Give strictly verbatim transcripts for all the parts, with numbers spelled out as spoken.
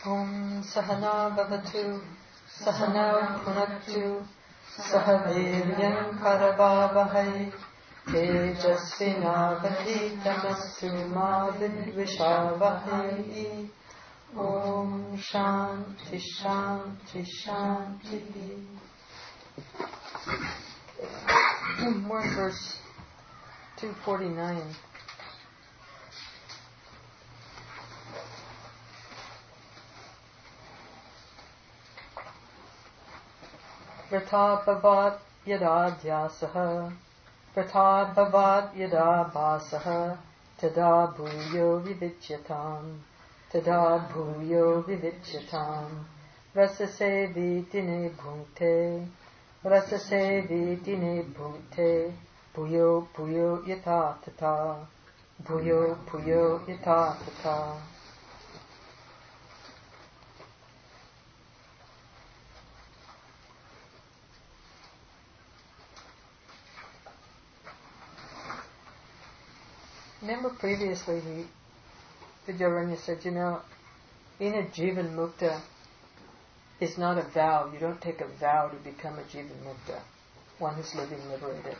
Om Sahana Bhavatu Sahana Punaktu Sahaviryam Karavavahai Tejasvinavaditamastu ma vidvishavahai. Om Shanti Shanti Shanti. We're in verse two forty-nine. Vrata bhavat yada dhyasaha Vrata bhavat yada bhasaha Tada bhuyo vivicyatam Tada bhuyo vivicyatam Rasase vitine bhunte Rasase vitine bhunte Bhuyo bhuyo yata tata Bhuyo bhuyo yata tata. Remember previously he, Vidyaranya said, you know, being a Jivan Mukta is not a vow. You don't take a vow to become a Jivan Mukta, one who's living liberated.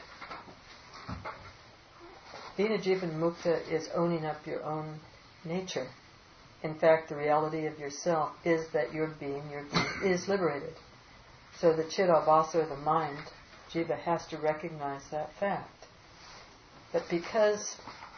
Being a Jivan Mukta is owning up your own nature. In fact, the reality of yourself is that your being, your being is liberated. So the Chidabhasa, or the mind, Jiva, has to recognize that fact. But because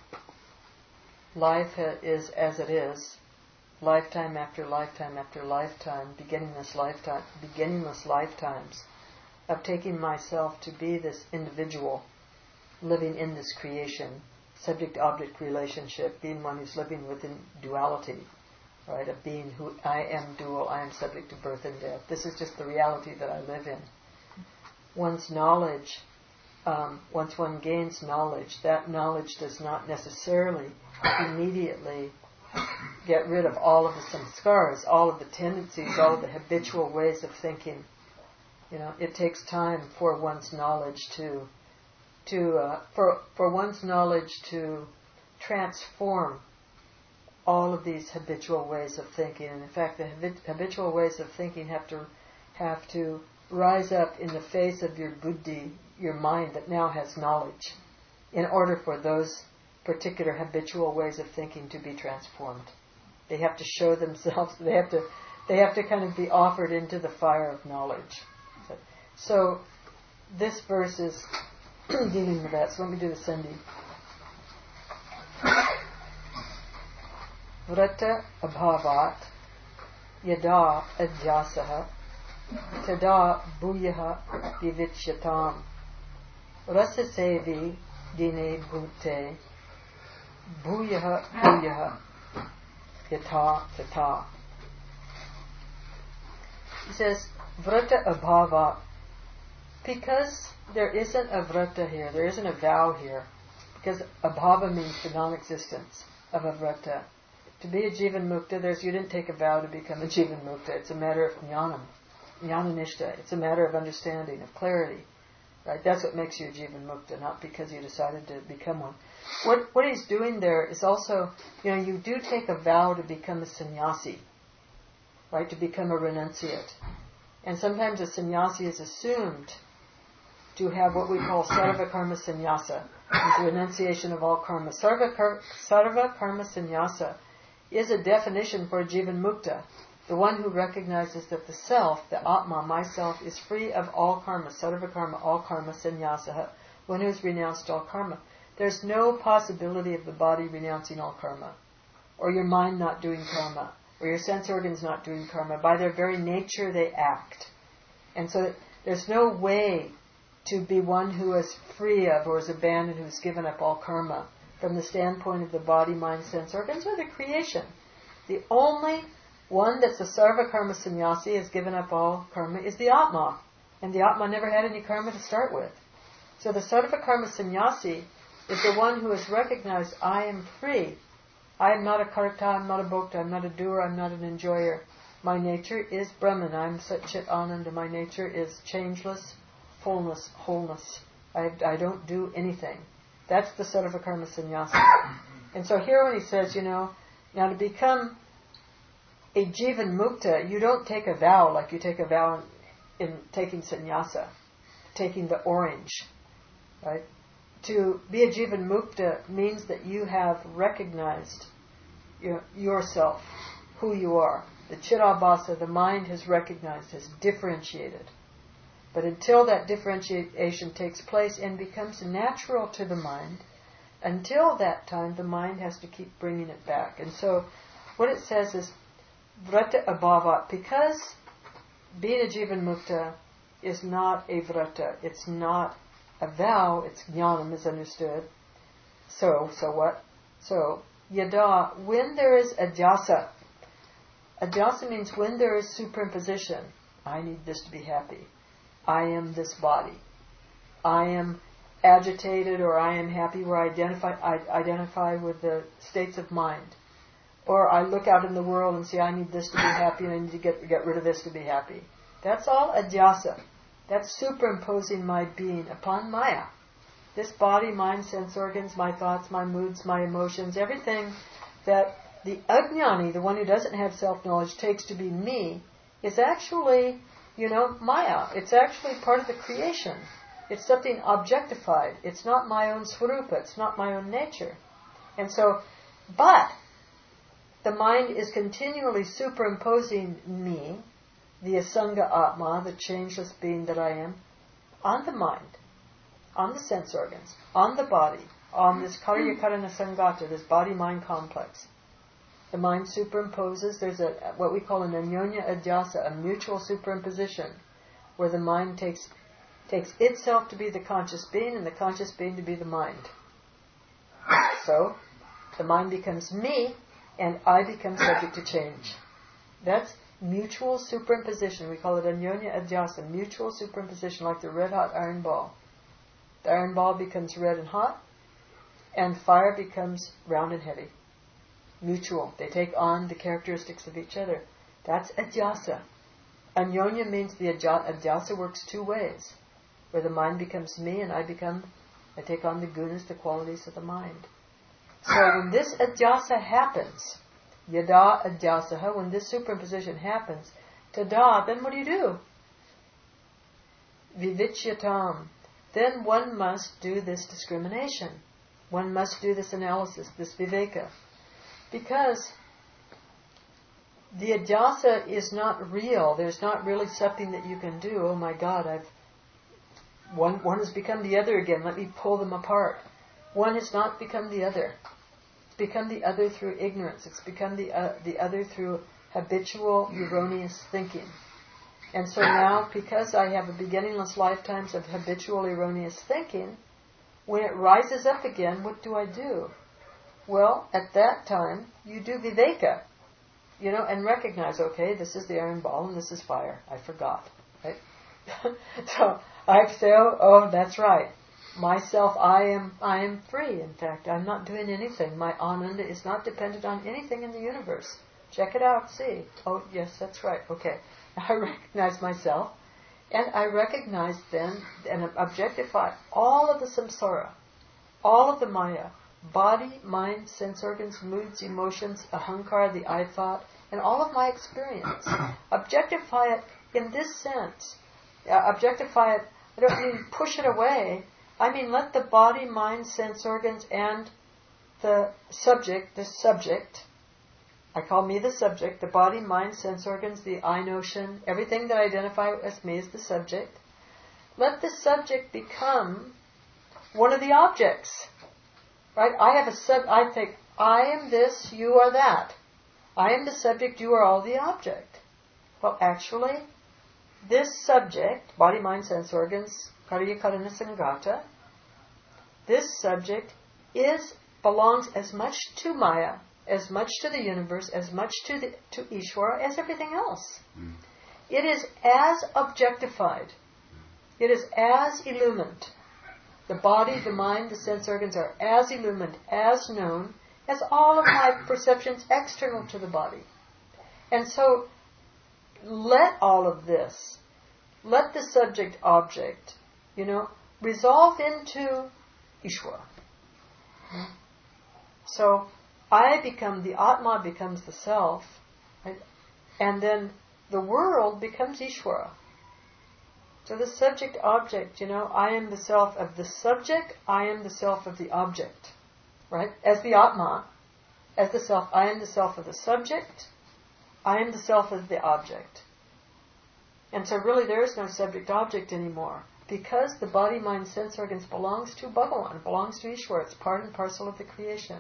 life is as it is, lifetime after lifetime after lifetime, beginningless lifetime, beginningless lifetimes of taking myself to be this individual living in this creation, subject-object relationship, being one who's living within duality, right? Of being who I am dual, I am subject to birth and death. This is just the reality that I live in. One's knowledge, um, once one gains knowledge, that knowledge does not necessarily immediately get rid of all of the samskaras, all of the tendencies, all of the habitual ways of thinking. You know, it takes time for one's knowledge to, to uh, for for one's knowledge to transform all of these habitual ways of thinking. And in fact, the habit- habitual ways of thinking have to have to rise up in the face of your buddhi, your mind that now has knowledge, in order for those particular habitual ways of thinking to be transformed. They have to show themselves. They have to. They have to kind of be offered into the fire of knowledge. So, so this verse is dealing with that. So let me do the sandhi. Vrata abhavat yada adhyasaha tada bhuyaha vivicyatam rasasevi dine bhute bhuyaha bhuyaha yata tata. He says, vrata abhava, because there isn't a vrata here, there isn't a vow here, because abhava means the non-existence of a vrata. To be a Jivan Mukta, there's, you didn't take a vow to become a Jivan Mukta. It's a matter of jnanam, jnananishta. It's a matter of understanding, of clarity. Right? That's what makes you a Jivan Mukta, not because you decided to become one. What what he's doing there is also, you know, you do take a vow to become a sannyasi, right? To become a renunciate. And sometimes a sannyasi is assumed to have what we call sarva karma sannyasa, the renunciation of all karma. Sarva, kar, sarva karma sannyasa is a definition for a Jivan Mukta, the one who recognizes that the self, the Atma, myself, is free of all karma, sarva karma, all karma, sannyasa, one who has renounced all karma. There's no possibility of the body renouncing all karma, or your mind not doing karma, or your sense organs not doing karma. By their very nature, they act. And so there's no way to be one who is free of, or is abandoned, who's given up all karma, from the standpoint of the body, mind, sense organs, or the creation. The only one that's a sarva karma sannyasi, has given up all karma, is the Atma. And the Atma never had any karma to start with. So the sarva karma sannyasi is the one who has recognized, I am free. I am not a karta, I'm not a bhokta, I'm not a doer, I'm not an enjoyer. My nature is Brahman, I'm Satchit Ananda. My nature is changeless, fullness, wholeness. I, I don't do anything. That's the sarva karma sannyasi. And so here when he says, you know, now to become a Jivan Mukta, you don't take a vow like you take a vow in, in taking sannyasa, taking the orange, right? To be a Jivan Mukta means that you have recognized your, yourself, who you are. The Chirabhasa, the mind has recognized, has differentiated. But until that differentiation takes place and becomes natural to the mind, until that time the mind has to keep bringing it back. And so what it says is vrata abhava, because being a Jivan Mukta is not a vrata, it's not a vow, it's jnanam is understood. So, so what? So, yada, when there is adhyasa, adhyasa means when there is superimposition. I need this to be happy. I am this body. I am agitated or I am happy, where I identify, I identify with the states of mind. Or I look out in the world and say, I need this to be happy and I need to get, get rid of this to be happy. That's all adhyasa. That's superimposing my being upon Maya. This body, mind, sense organs, my thoughts, my moods, my emotions, everything that the ajnani, the one who doesn't have self-knowledge, takes to be me, is actually, you know, Maya. It's actually part of the creation. It's something objectified. It's not my own swarupa. It's not my own nature. And so, but the mind is continually superimposing me, the asanga atma, the changeless being that I am, on the mind, on the sense organs, on the body, on this karya karana sangata, this body-mind complex. The mind superimposes. There's a what we call an anyonya adhyasa, a mutual superimposition, where the mind takes takes itself to be the conscious being and the conscious being to be the mind. So, the mind becomes me and I become subject to change. That's mutual superimposition. We call it anyonya adhyasa, mutual superimposition, like the red-hot iron ball. The iron ball becomes red and hot, and fire becomes round and heavy. Mutual. They take on the characteristics of each other. That's adhyasa. Anyonya means the adhyasa works two ways, where the mind becomes me and I become, I take on the gunas, the qualities of the mind. So when this adhyasa happens, yada adhyasaha, when this superimposition happens, tada, then what do you do? Vivicyatam. Then one must do this discrimination. One must do this analysis, this viveka. Because the adhyasa is not real. There's not really something that you can do. Oh my God, I've one one has become the other again. Let me pull them apart. One has not become the other. It's become the other through ignorance. It's become the uh, the other through habitual erroneous thinking. And so now, because I have a beginningless lifetimes of habitual erroneous thinking, when it rises up again, what do I do? Well, at that time, you do viveka, you know, and recognize, okay, this is the iron ball and this is fire. I forgot, right? So I say, oh, oh, that's right. Myself, I am, I am free. In fact, I'm not doing anything. My ananda is not dependent on anything in the universe. Check it out, see. Oh, yes, that's right. Okay. I recognize myself, and I recognize then and objectify all of the samsara, all of the maya, body, mind, sense organs, moods, emotions, ahankara, the I thought, and all of my experience. Objectify it in this sense. Uh, objectify it, I don't mean push it away. I mean let the body, mind, sense organs, and the subject, the subject, I call me the subject, the body, mind, sense organs, the I notion, everything that I identify as me is the subject. Let the subject become one of the objects. Right? I have a sub, I think, I am this, you are that. I am the subject, you are all the object. Well, actually, this subject, body, mind, sense organs, karya karana sangata, this subject is, belongs as much to Maya, as much to the universe, as much to the, to Ishvara as everything else. Mm. It is as objectified. It is as illumined. The body, the mind, the sense organs are as illumined, as known, as all of my perceptions external to the body. And so, let all of this, let the subject-object, you know, resolve into Ishvara. Mm. So, I become, the Atma becomes the self. Right? And then the world becomes Ishvara. So the subject-object, you know, I am the self of the subject, I am the self of the object. Right? As the Atma, as the self, I am the self of the subject, I am the self of the object. And so really there is no subject-object anymore, because the body, mind, sense organs belongs to Bhagavan, belongs to Ishvara. It's part and parcel of the creation.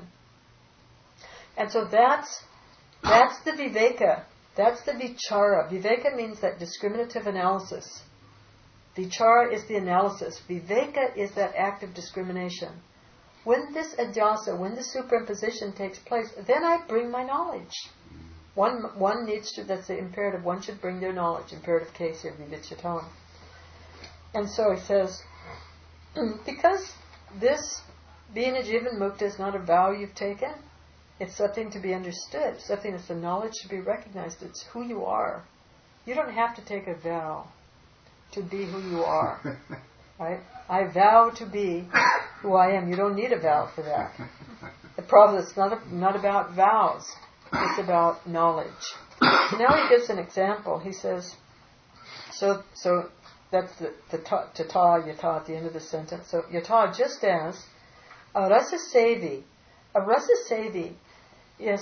And so that's that's the viveka, that's the vichara. Viveka means that discriminative analysis. Vichara is the analysis. Viveka is that act of discrimination. When this adhyasa, when the superimposition takes place, then I bring my knowledge. One one needs to, that's the imperative, one should bring their knowledge. Imperative case here, vivichatam. And so he says, because this, being a jivan mukta, is not a vow you've taken, it's something to be understood, something that's the knowledge to be recognized. It's who you are. You don't have to take a vow to be who you are. Right? I vow to be who I am. You don't need a vow for that. The problem is not a, not about vows. It's about knowledge. So now he gives an example. He says, so so that's the, the ta, tata, yata at the end of the sentence. So yata, just as a rasa sevi, a rasa sevi is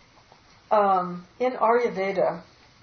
um, in Aryaveda.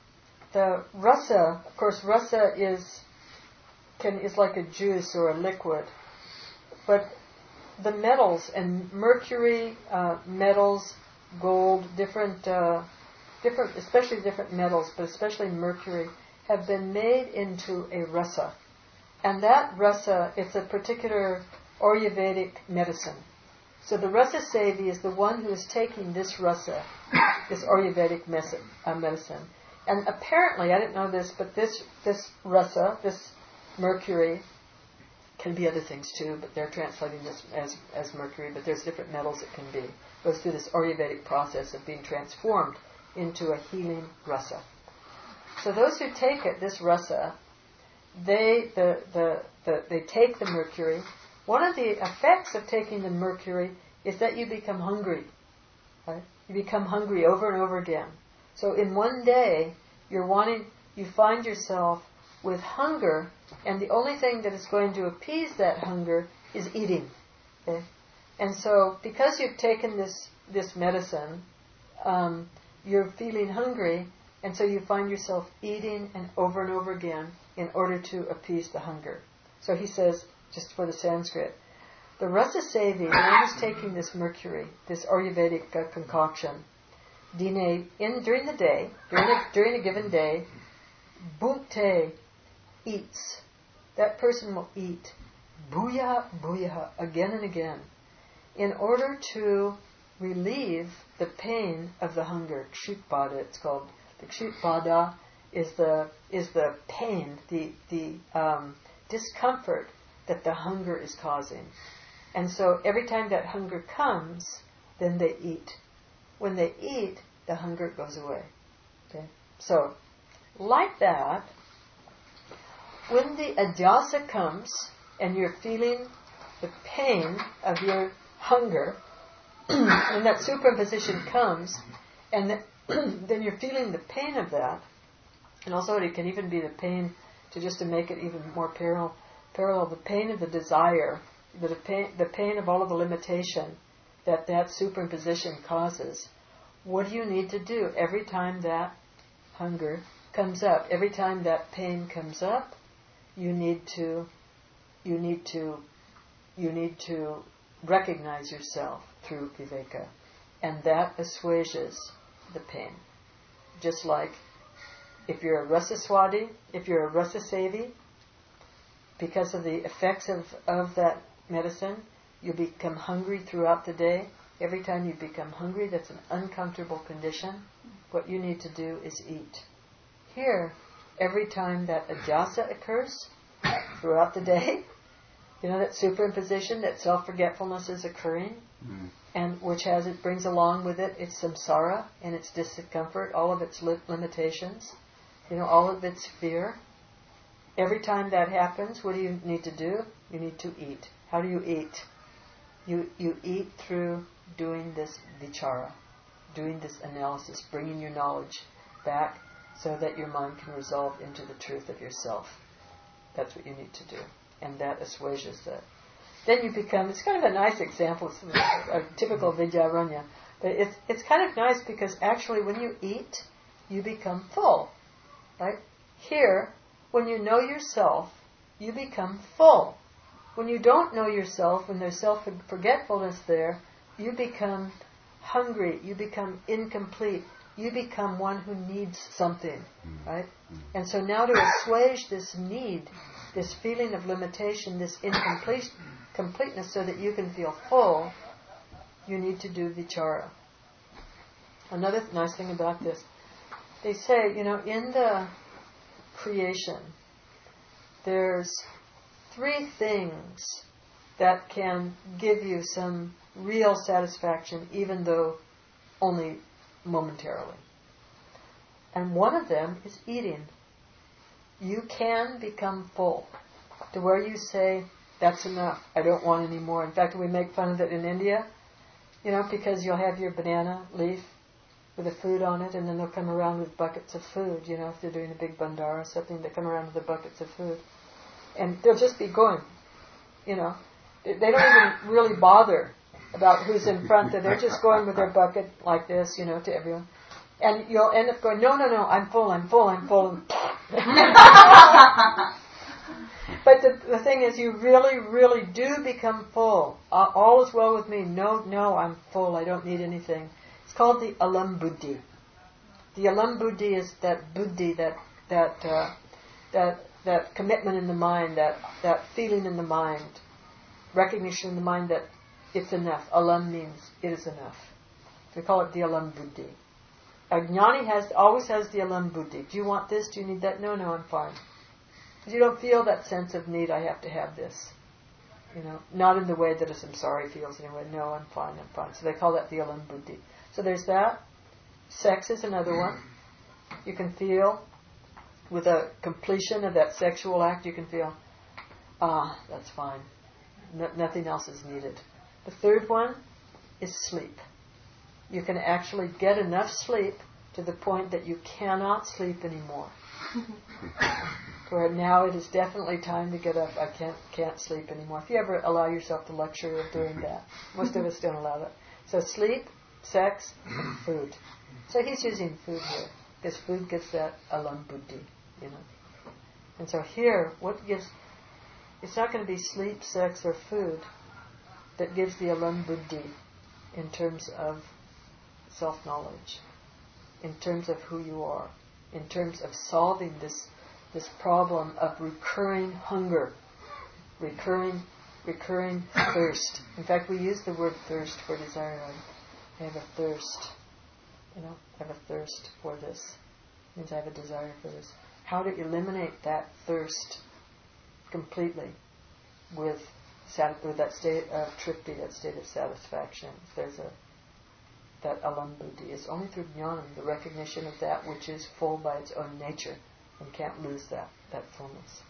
The rasa, of course, rasa is can is like a juice or a liquid, but the metals and mercury, uh, metals, gold, different, uh, different, especially different metals, but especially mercury, have been made into a rasa, and that rasa, it's a particular Ayurvedic medicine. So the rasa sevi is the one who is taking this rasa, this Ayurvedic medicine, uh, medicine. And apparently, I didn't know this, but this this rasa, this mercury, can be other things too, but they're translating this as, as mercury, but there's different metals it can be. It goes through this Ayurvedic process of being transformed into a healing rasa. So those who take it, this rasa, they the, the, the they take the mercury. One of the effects of taking the mercury is that you become hungry. Right? You become hungry over and over again. So in one day, you're wanting, you find yourself with hunger, and the only thing that is going to appease that hunger is eating. Okay? And so, because you've taken this this medicine, um, you're feeling hungry, and so you find yourself eating and over and over again in order to appease the hunger. So he says, just for the Sanskrit, the rasa sevi, the one who's taking this mercury, this Ayurvedic uh, concoction, dine, in during the day, during a, during a given day, bhukte, eats. That person will eat bhuya bhuya again and again in order to relieve the pain of the hunger. Kshutpada, it's called. The kshutpada is the is the pain, the the um, discomfort that the hunger is causing. And so every time that hunger comes, then they eat. When they eat, the hunger goes away. Okay? So, like that, when the adhyasa comes and you're feeling the pain of your hunger, when that superimposition comes, and the, then you're feeling the pain of that, and also it can even be the pain, to just to make it even more parallel, parallel the pain of the desire, the pain, the pain of all of the limitation that that superimposition causes. What do you need to do every time that hunger comes up? Every time that pain comes up, you need to, you need to, you need to recognize yourself through viveka, and that assuages the pain. Just like if you're a rasaswadi, if you're a rasasevi, because of the effects of, of that medicine, you become hungry throughout the day. Every time you become hungry, that's an uncomfortable condition. What you need to do is eat. Here, every time that adhyasa occurs throughout the day, you know, that superimposition, that self-forgetfulness is occurring, mm. and which has, it brings along with it its samsara and its discomfort, all of its li- limitations, you know, all of its fear. Every time that happens, what do you need to do? You need to eat. How do you eat? You you eat through doing this vichara, doing this analysis, bringing your knowledge back so that your mind can resolve into the truth of yourself. That's what you need to do. And that assuages that. Then you become, it's kind of a nice example, it's a, a typical Vidyaranya, but it's, it's kind of nice because actually when you eat, you become full. Right? Here, when you know yourself, you become full. When you don't know yourself, when there's self-forgetfulness there, you become hungry, you become incomplete, you become one who needs something, right? And so now to assuage this need, this feeling of limitation, this incomplete completeness, so that you can feel full, you need to do vichara. Another nice thing about this, they say, you know, in the creation, there's three things that can give you some real satisfaction, even though only momentarily. And one of them is eating. You can become full to where you say, that's enough, I don't want any more. In fact, we make fun of it in India, you know, because you'll have your banana leaf with the food on it, and then they'll come around with buckets of food, you know, if they're doing a big bandara or something, they come around with the buckets of food. And they'll just be going, you know. They don't even really bother about who's in front. They're just going with their bucket like this, you know, to everyone. And you'll end up going, no, no, no, I'm full, I'm full, I'm full. But the, the thing is, you really, really do become full. Uh, all is well with me. No, no, I'm full. I don't need anything. It's called the alam buddhi. The alam buddhi is that buddhi, that that uh, that that commitment in the mind, that that feeling in the mind, recognition in the mind that it's enough. Alam means it is enough. We call it the alam buddhi. A jnani has always has the alam buddhi. Do you want this? Do you need that? No, no, I'm fine. Because you don't feel that sense of need. I have to have this. You know, not in the way that a samsari feels anyway. No, I'm fine. I'm fine. So they call that the alam buddhi. So there's that. Sex is another one. You can feel with a completion of that sexual act. You can feel, ah, that's fine. No, nothing else is needed. The third one is sleep. You can actually get enough sleep to the point that you cannot sleep anymore. Where now it is definitely time to get up. I can't can't sleep anymore. If you ever allow yourself the luxury of doing that, most of us don't allow that. So sleep, sex, and food. So he's using food here because food gives that alam buddhi, you know. And so here, what gives? It's not going to be sleep, sex, or food that gives the alam buddhi in terms of self-knowledge, in terms of who you are, in terms of solving this this problem of recurring hunger, recurring recurring thirst. In fact, we use the word thirst for desire. I have a thirst, you know, I have a thirst for this. It means I have a desire for this. How to eliminate that thirst completely with, sat- with that state of tripti, that state of satisfaction. If there's a that alam buddhi is only through jnana, the recognition of that which is full by its own nature, and can't lose that, that fullness.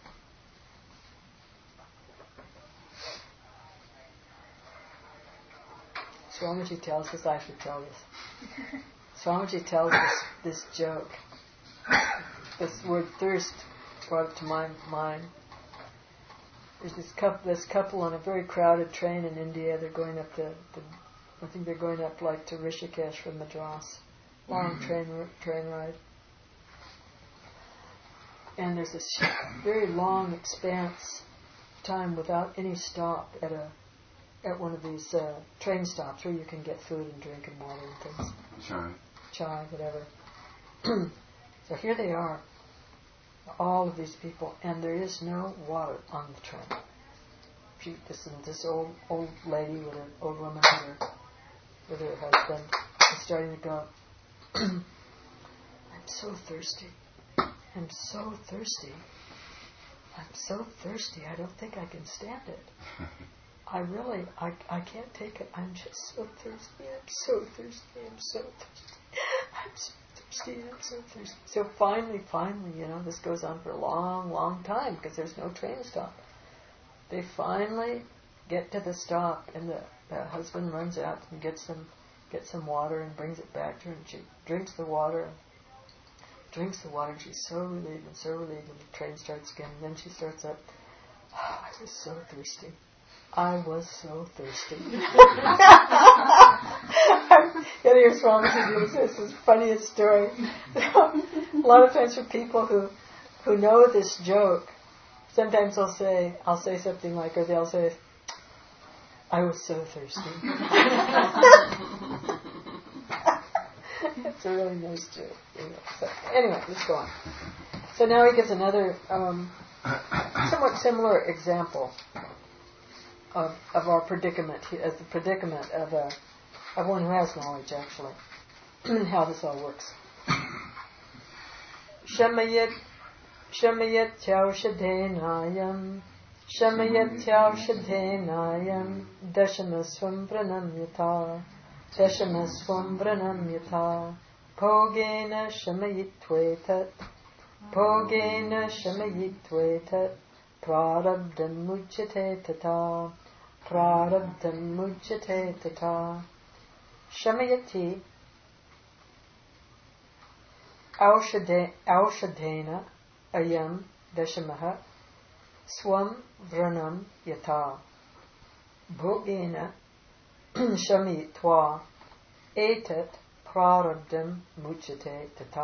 Swamiji tells us, I should tell this. Swamiji tells us this joke. This word thirst brought it to my mind. There's this couple, this couple on a very crowded train in India. They're going up to, to I think they're going up like to Rishikesh from Madras. Long train train ride. And there's this very long expanse of time without any stop at a at one of these uh, train stops where you can get food and drink and water and things. Chai. Chai, whatever. So here they are, all of these people, and there is no water on the train. She, this, this old old lady with an old woman with her, with her husband is starting to go, I'm so thirsty. I'm so thirsty. I'm so thirsty. I don't think I can stand it. I really, I, I can't take it. I'm just so thirsty. I'm so thirsty. I'm so thirsty. I'm so thirsty. I'm so thirsty. So finally, finally, you know, this goes on for a long, long time because there's no train stop. They finally get to the stop, and the, the husband runs out and gets some, gets some water and brings it back to her, and she drinks the water. drinks the water, and she's so relieved and so relieved, and the train starts again, and then she starts up. Oh, I was so thirsty. I was so thirsty. Yeah, here's Swamiji doing this. This is the funniest story. A lot of times for people who who know this joke, sometimes I'll say, I'll say something like, or they'll say, I was so thirsty. It's a really nice joke. You know. So, anyway, let's go on. So now he gives another um, somewhat similar example of, of our predicament, as the predicament of a of one who has knowledge, actually, and how this all works. Shamayat Shamayat Chaushadhenayam Shamayat Chaushadhenayam Dashamaswam Pranamyata Dashamaswam Pranamyata Pogena Shamayitvetat Pogena Shamayitvetat Prarabdam Mujjate Tata Prarabdam Mujjate Tata Shamayati Aushadena Ayam Dashamaha Swam Vranam Yata Bhogena Shamitva Etat Prarabdam Mujjate Tata.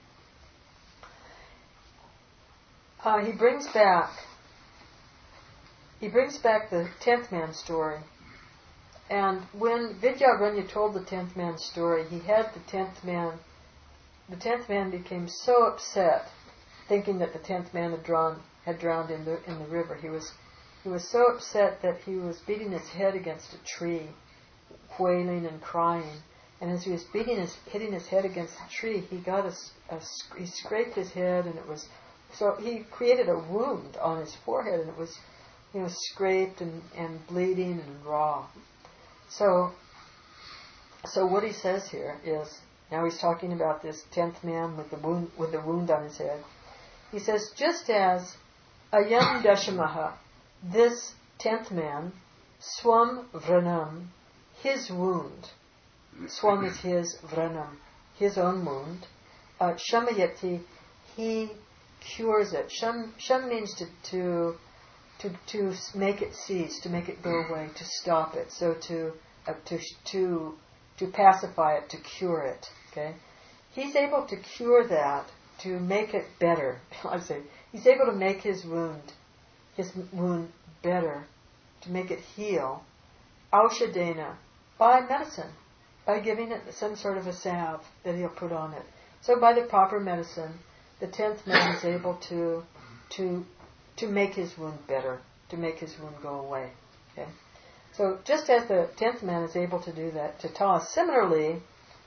Uh, he brings back he brings back the tenth man story. And when Vidyaranya told the tenth man story, he had the tenth man the tenth man became so upset, thinking that the tenth man had drawn had drowned in the in the river. He was he was so upset that he was beating his head against a tree, wailing and crying. And as he was beating his hitting his head against the tree, he got a, a he scraped his head, and it was so he created a wound on his forehead, and it was you know scraped and, and bleeding and raw. So so what he says here is, now he's talking about this tenth man with the wound with the wound on his head. He says, just as Ayam Dashamaha, this tenth man, Swam Vranam, his wound, Swam is his, Vranam, his own wound, uh, Shamayati, he cures it. Sham, sham means to, to to to make it cease, to make it go away, to stop it. So to uh, to to to pacify it, to cure it. Okay, he's able to cure that, to make it better. I say he's able to make his wound, his wound better, to make it heal. Aushadena, by medicine, by giving it some sort of a salve that he'll put on it. So by the proper medicine, the tenth man is able to to to make his wound better, to make his wound go away. Okay, so just as the tenth man is able to do that, Tata, similarly,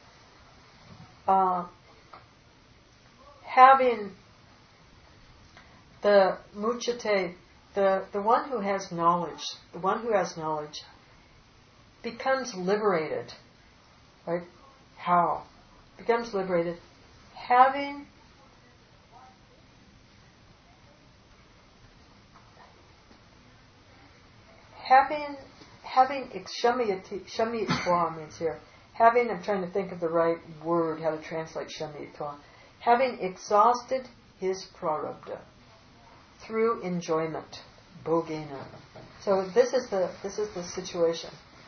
uh, having the muchate, the the one who has knowledge, the one who has knowledge, becomes liberated. Right? How? Becomes liberated, having having having shamitva means here. Having, I'm trying to think of the right word, how to translate shamitva. Having exhausted his prarabdha through enjoyment, bhogena. So this is the this is the situation.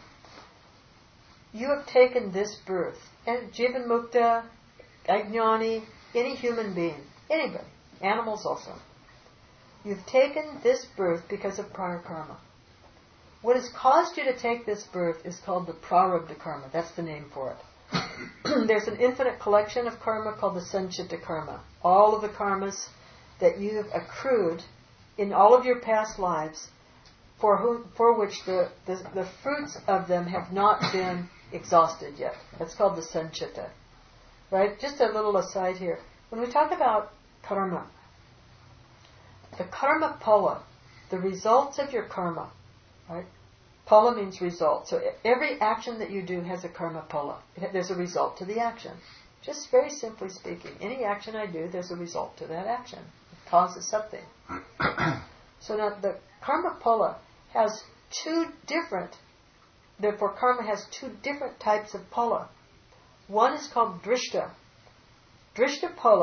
You have taken this birth, and Jivan Mukta, Ajnani, any human being, anybody, animals also. You've taken this birth because of prior karma. What has caused you to take this birth is called the prarabdha karma. That's the name for it. There's an infinite collection of karma called the sanchita karma. All of the karmas that you've accrued in all of your past lives, for who, for which the, the, the fruits of them have not been exhausted yet. That's called the sanchita. Right? Just a little aside here. When we talk about karma, the karma pala, the results of your karma, right? Pala means result. So every action that you do has a karma pala. There's a result to the action. Just very simply speaking, any action I do, there's a result to that action. It causes something. So now the karma pala has two different, therefore karma has two different types of pala. One is called drishta. Drishta pala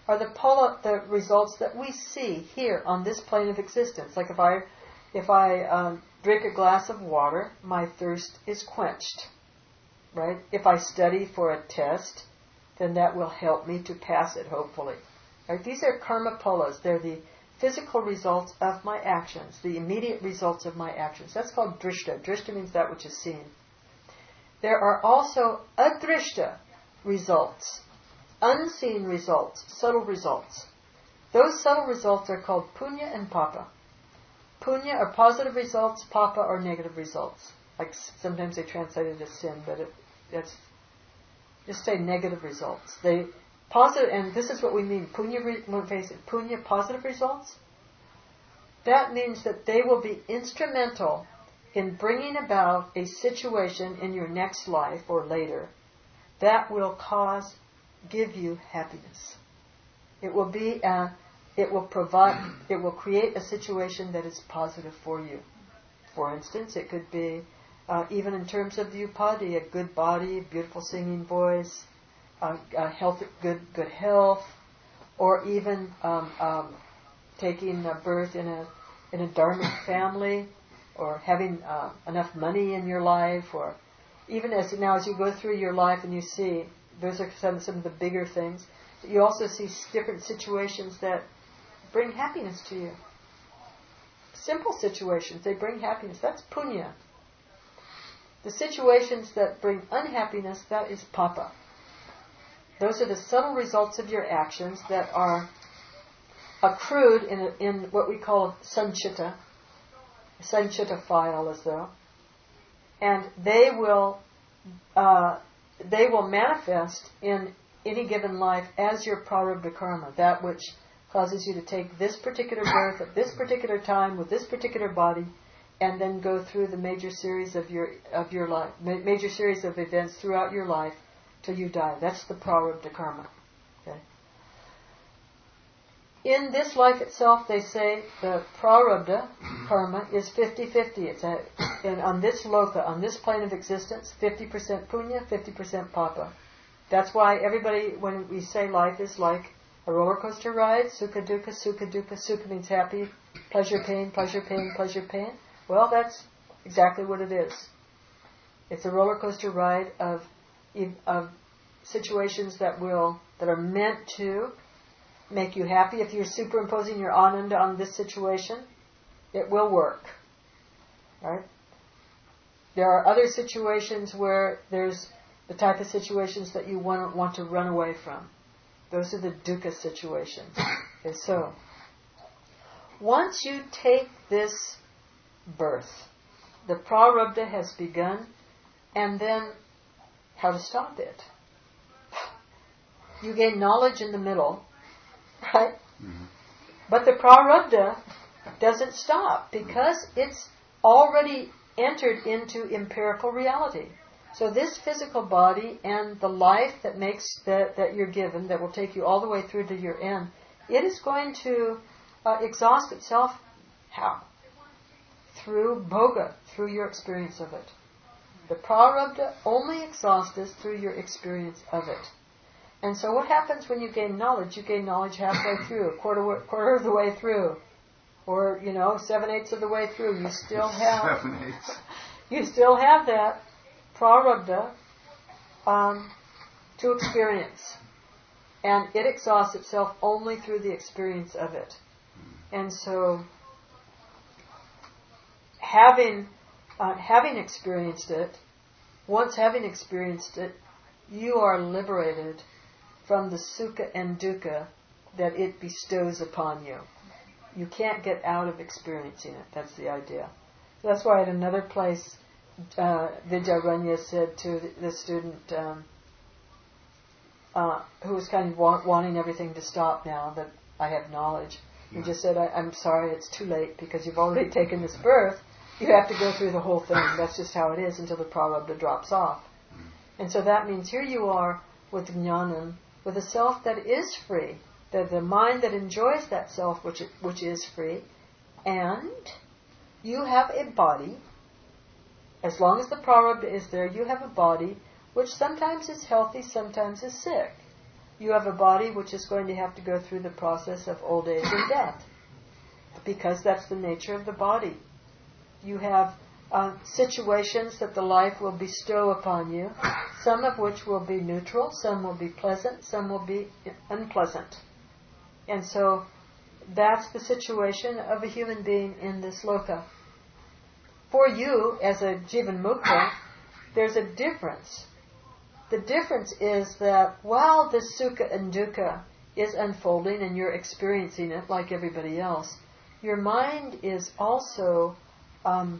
are the pala, the results that we see here on this plane of existence. Like if I, if I um, drink a glass of water, my thirst is quenched, right? If I study for a test, then that will help me to pass it, hopefully. Right? These are karma polas. They're the physical results of my actions, the immediate results of my actions. That's called drishta. Drishta means that which is seen. There are also adrishta results, unseen results, subtle results. Those subtle results are called punya and papa. Punya are positive results, papa are negative results. Like sometimes they translate it as sin, but it, it's just say negative results. They positive, and this is what we mean. Punya, face it, punya, positive results. That means that they will be instrumental in bringing about a situation in your next life or later that will cause, give you happiness. It will be, a, it will provide, it will create a situation that is positive for you. For instance, it could be, uh, even in terms of the upadi, a good body, beautiful singing voice, uh, uh, health, good good health, or even um, um, taking a birth in a in a dharmic family, or having uh, enough money in your life, or even as now as you go through your life and you see, those are some, some of the bigger things. But you also see different situations that bring happiness to you. Simple situations, they bring happiness. That's punya. The situations that bring unhappiness, that is papa. Those are the subtle results of your actions that are accrued in a, in what we call sanchita, a sanchita file as though, and they will uh, they will manifest in any given life as your prarabdha karma, that which causes you to take this particular birth at this particular time with this particular body, and then go through the major series of your of your life, ma- major series of events throughout your life till you die. That's the prarabdha karma. Okay. In this life itself, they say the prarabdha karma is fifty-fifty. It's a, and on this loka, on this plane of existence, fifty percent punya, fifty percent papa. That's why everybody, when we say life is like a roller coaster ride, sukha dukkha, sukha dukkha, sukha means happy, pleasure, pain, pleasure, pain, pleasure, pain. Well, that's exactly what it is. It's a roller coaster ride of of situations that will that are meant to make you happy. If you're superimposing your ananda on this situation, it will work. Right? There are other situations where there's the type of situations that you want, want to run away from. Those are the dukkha situations. Okay, so, once you take this birth, the prarabdha has begun, and then how to stop it. You gain knowledge in the middle, right? Mm-hmm. But the prarabdha doesn't stop because it's already entered into empirical reality. So this physical body and the life that makes that, that you're given, that will take you all the way through to your end, it is going to uh, exhaust itself. How? Through bhoga, through your experience of it. The prarabdha only exhausts us through your experience of it. And so what happens when you gain knowledge? You gain knowledge halfway through, a quarter, quarter of the way through, or, you know, seven-eighths of the way through. You still have, you still have that prarabdha um, to experience. And it exhausts itself only through the experience of it. And so, having uh, having experienced it, once having experienced it, you are liberated from the sukha and dukkha that it bestows upon you. You can't get out of experiencing it. That's the idea. So that's why at another place, uh, Vidyaranya said to the, the student um, uh, who was kind of wa- wanting everything to stop now that I have knowledge, he just said, I, I'm sorry, it's too late because you've already taken this birth. You have to go through the whole thing. That's just how it is until the prarabdha drops off. And so that means here you are with jnanam, with a self that is free, the, the mind that enjoys that self which which is free, and you have a body. As long as the prarabdha is there, you have a body which sometimes is healthy, sometimes is sick. You have a body which is going to have to go through the process of old age and death, because that's the nature of the body. You have uh, situations that the life will bestow upon you, some of which will be neutral, some will be pleasant, some will be unpleasant. And so that's the situation of a human being in this loka. For you, as a Jivan Mukta, there's a difference. The difference is that while this sukha and dukkha is unfolding and you're experiencing it like everybody else, your mind is also um,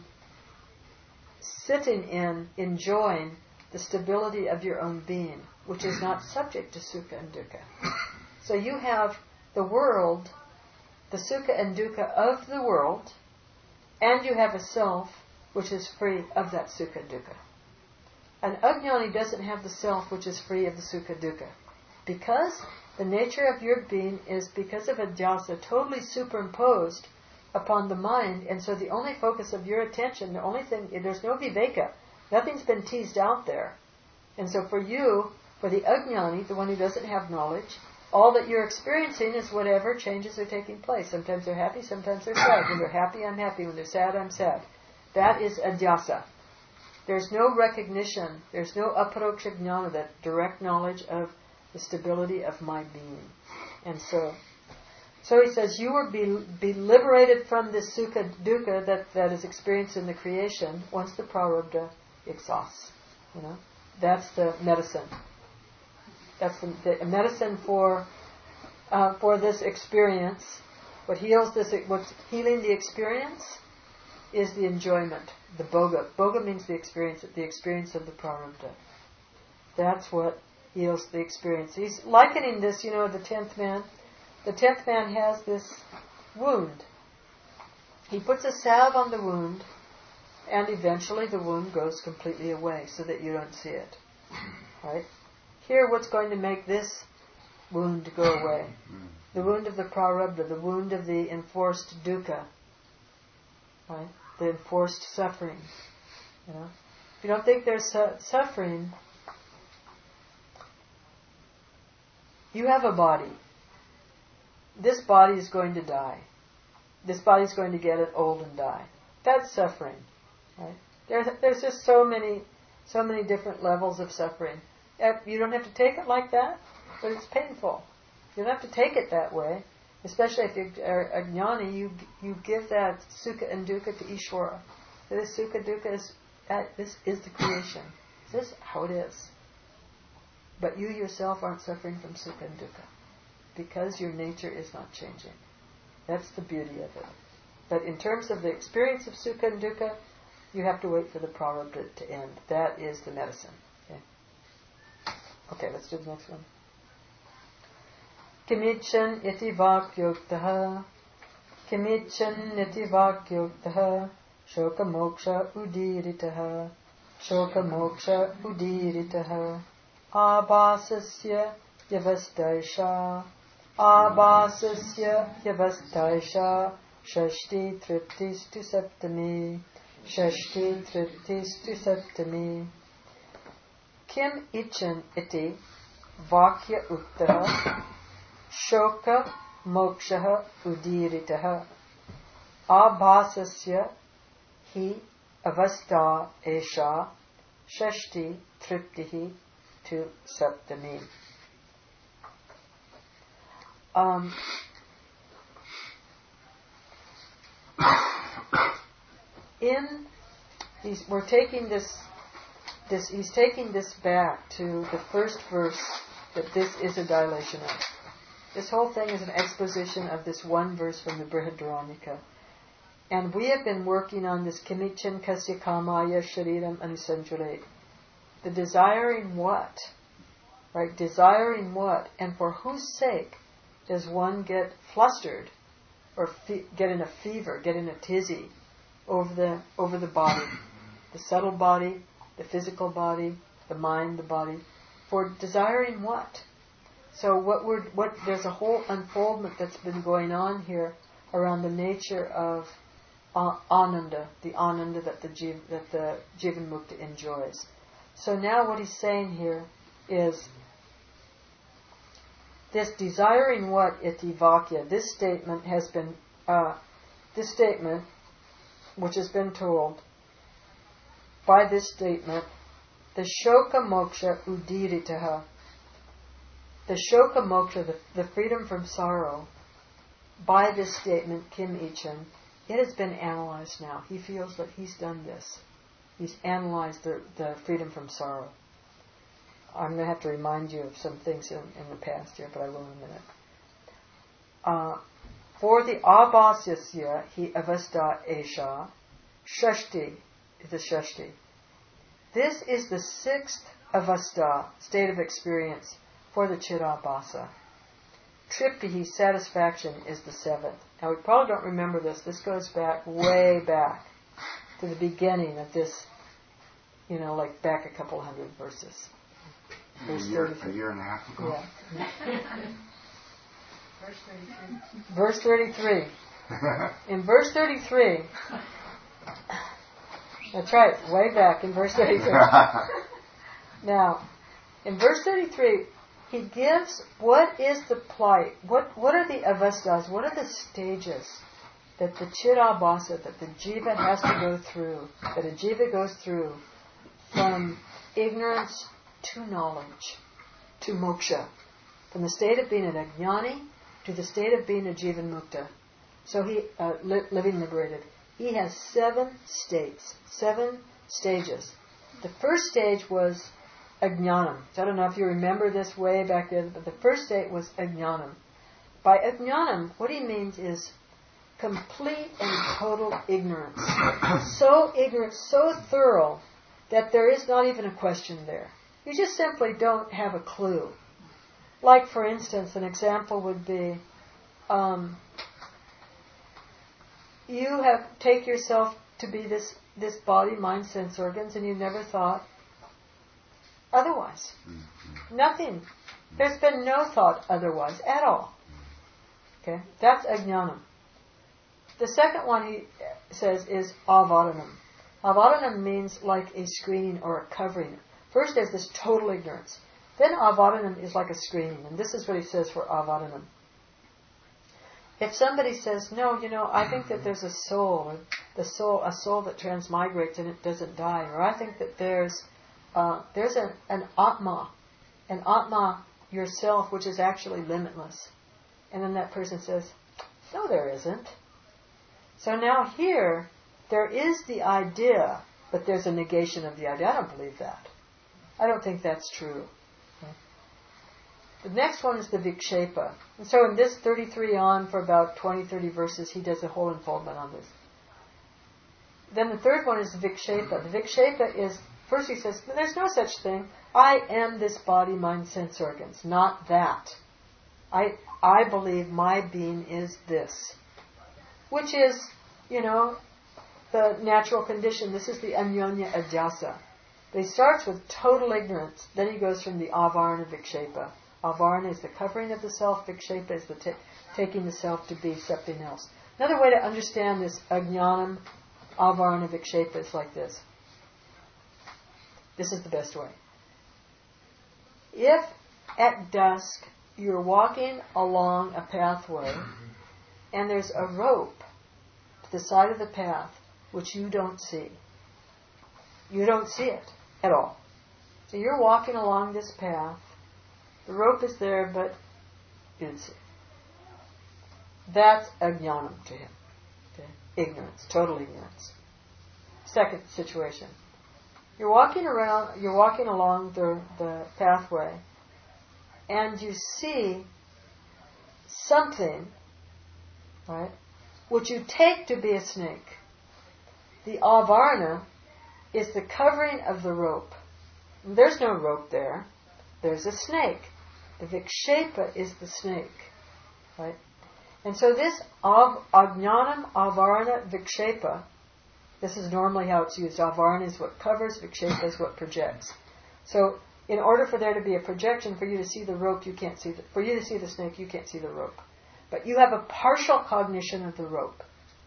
sitting in, enjoying the stability of your own being, which is not subject to sukha and dukkha. So you have the world, the sukha and dukkha of the world, and you have a self which is free of that sukha and dukkha. An ajnani doesn't have the self which is free of the sukha dukkha, because the nature of your being is because of adhyasa totally superimposed upon the mind, and so the only focus of your attention, the only thing, there's no viveka, nothing's been teased out there. And so for you, for the ajnani, the one who doesn't have knowledge, all that you're experiencing is whatever changes are taking place. Sometimes they're happy, sometimes they're sad. When they're happy, I'm happy. When they're sad, I'm sad. That is adhyasa. There's no recognition, there's no aparoksha jnana, that direct knowledge of the stability of my being. And so, so he says, you will be, be liberated from this sukha dukkha that, that is experienced in the creation once the prarabdha exhausts. You know, that's the medicine. That's the, the medicine for uh, for this experience. What heals this, what's healing the experience is the enjoyment, the bhoga. Bhoga means the experience, the experience of the prarabdha. That's what heals the experience. He's likening this, you know, the tenth man. The tenth man has this wound. He puts a salve on the wound, and eventually the wound goes completely away so that you don't see it. Right? Here, what's going to make this wound go away? The wound of the prarabdha, the wound of the enforced dukkha. Right? The enforced suffering. You know? If you don't think there's su- suffering, you have a body. This body is going to die. This body is going to get old and die. That's suffering. Right? There's, there's just so many, so many different levels of suffering. You don't have to take it like that, but it's painful. You don't have to take it that way. Especially if you're a jnani, you you give that sukha and dukkha to Ishvara. This sukha dukkha is that this is the creation. This is how it is. But you yourself aren't suffering from sukha and dukkha because your nature is not changing. That's the beauty of it. But in terms of the experience of sukha and dukkha, you have to wait for the prarabdha to end. That is the medicine. Okay, okay, let's do the next one. Kimichan iti vakyoktaha, kimichan iti vakyoktaha, shoka moksha udiritaha, shoka moksha udiritaha, abhasasya yavastaisha, abhasasya yavastaisha, shashti triptistu saptami, shashti triptistu saptami. Kim ichan iti vakya uttara, shoka moksha udiritaha, abhasasya hi avastha esha, shashti triptihi tu saptami. Um, in he's, we're taking this this he's taking this back to the first verse that this is a dilation of. This whole thing is an exposition of this one verse from the Brihadaranyaka. And we have been working on this kimichan kasya kamaya shariram anusanjale. The desiring what? Right? Desiring what? And for whose sake does one get flustered or fe- get in a fever, get in a tizzy over the over the body, the subtle body, the physical body, the mind, the body? For desiring what? So what we're what there's a whole unfoldment that's been going on here around the nature of uh, ananda, the ananda that the jiv, that the jivan mukta enjoys. So now what he's saying here is this desiring what iti vakya, this statement has been, uh, this statement, which has been told, by this statement, the shoka moksha udiritaha, the shoka moksha, the, the freedom from sorrow, by this statement, Kim Ichin, it has been analyzed now. He feels that he's done this. He's analyzed the, the freedom from sorrow. I'm going to have to remind you of some things in, in the past here, but I will in a minute. Uh, for the abhasyasya hi avastha esha, shashti is the shashti. This is the sixth avastha, state of experience, for the chidabhasa. Triptihi, satisfaction, is the seventh. Now we probably don't remember this. This goes back, way back, to the beginning of this, you know, like back a couple hundred verses. A year, a year and a half ago. Yeah. Verse thirty-three. Verse thirty-three. In verse thirty-three, that's right, way back in verse thirty-three. Now, in verse thirty-three, he gives what is the plight, what what are the avasthas, what are the stages that the chidabhasa, that the jiva has to go through, that a jiva goes through from ignorance to knowledge, to moksha, from the state of being an ajnani to the state of being a jivan mukta. So he, uh, li- living liberated. He has seven states, seven stages. The first stage was ajnanam. So I don't know if you remember this way back then, but the first state was ajnanam. By ajnanam, what he means is complete and total ignorance. So ignorant, so thorough, that there is not even a question there. You just simply don't have a clue. Like, for instance, an example would be, um, you have take yourself to be this, this body, mind, sense, organs, and you never thought otherwise. Mm-hmm. Nothing. There's been no thought otherwise at all. Okay? That's ajnanam. The second one he says is avadanam. Avadanam means like a screening or a covering. First there's this total ignorance. Then avadanam is like a screening. And this is what he says for avadanam. If somebody says, no, you know, I think that there's a soul, or the soul, a soul that transmigrates and it doesn't die, or I think that there's uh, there's an, an atma, an atma yourself, which is actually limitless. And then that person says, no, there isn't. So now here, there is the idea, but there's a negation of the idea. I don't believe that. I don't think that's true. Okay. The next one is the vikshepa. And so in this thirty-three on, for about twenty, thirty verses, he does a whole unfoldment on this. Then the third one is the vikshepa. The vikshepa is, first he says, there's no such thing. I am this body, mind, sense, organs. Not that. I I believe my being is this. Which is, you know, the natural condition. This is the anyonya adhyasa. But he starts with total ignorance. Then he goes from the avarana vikshepa. Avarana is the covering of the self. Vikshepa is the t- taking the self to be something else. Another way to understand this ajnanam, avarana, vikshepa is like this. This is the best way. If at dusk you're walking along a pathway and there's a rope to the side of the path which you don't see. You don't see it at all. So you're walking along this path, the rope is there, but you didn't see it. That's ajnanam to him. Okay? Ignorance, total ignorance. Second situation. You're walking around, you're walking along the, the pathway, and you see something, right, which you take to be a snake. The avarana is the covering of the rope. There's no rope there. There's a snake. The vikshepa is the snake, right? And so this av, ajnanam, avarana, vikshepa, this is normally how it's used. Avarana is what covers, vikshepa is what projects. So in order for there to be a projection, for you to see the rope, you can't see the, for you to see the snake, you can't see the rope. But you have a partial cognition of the rope.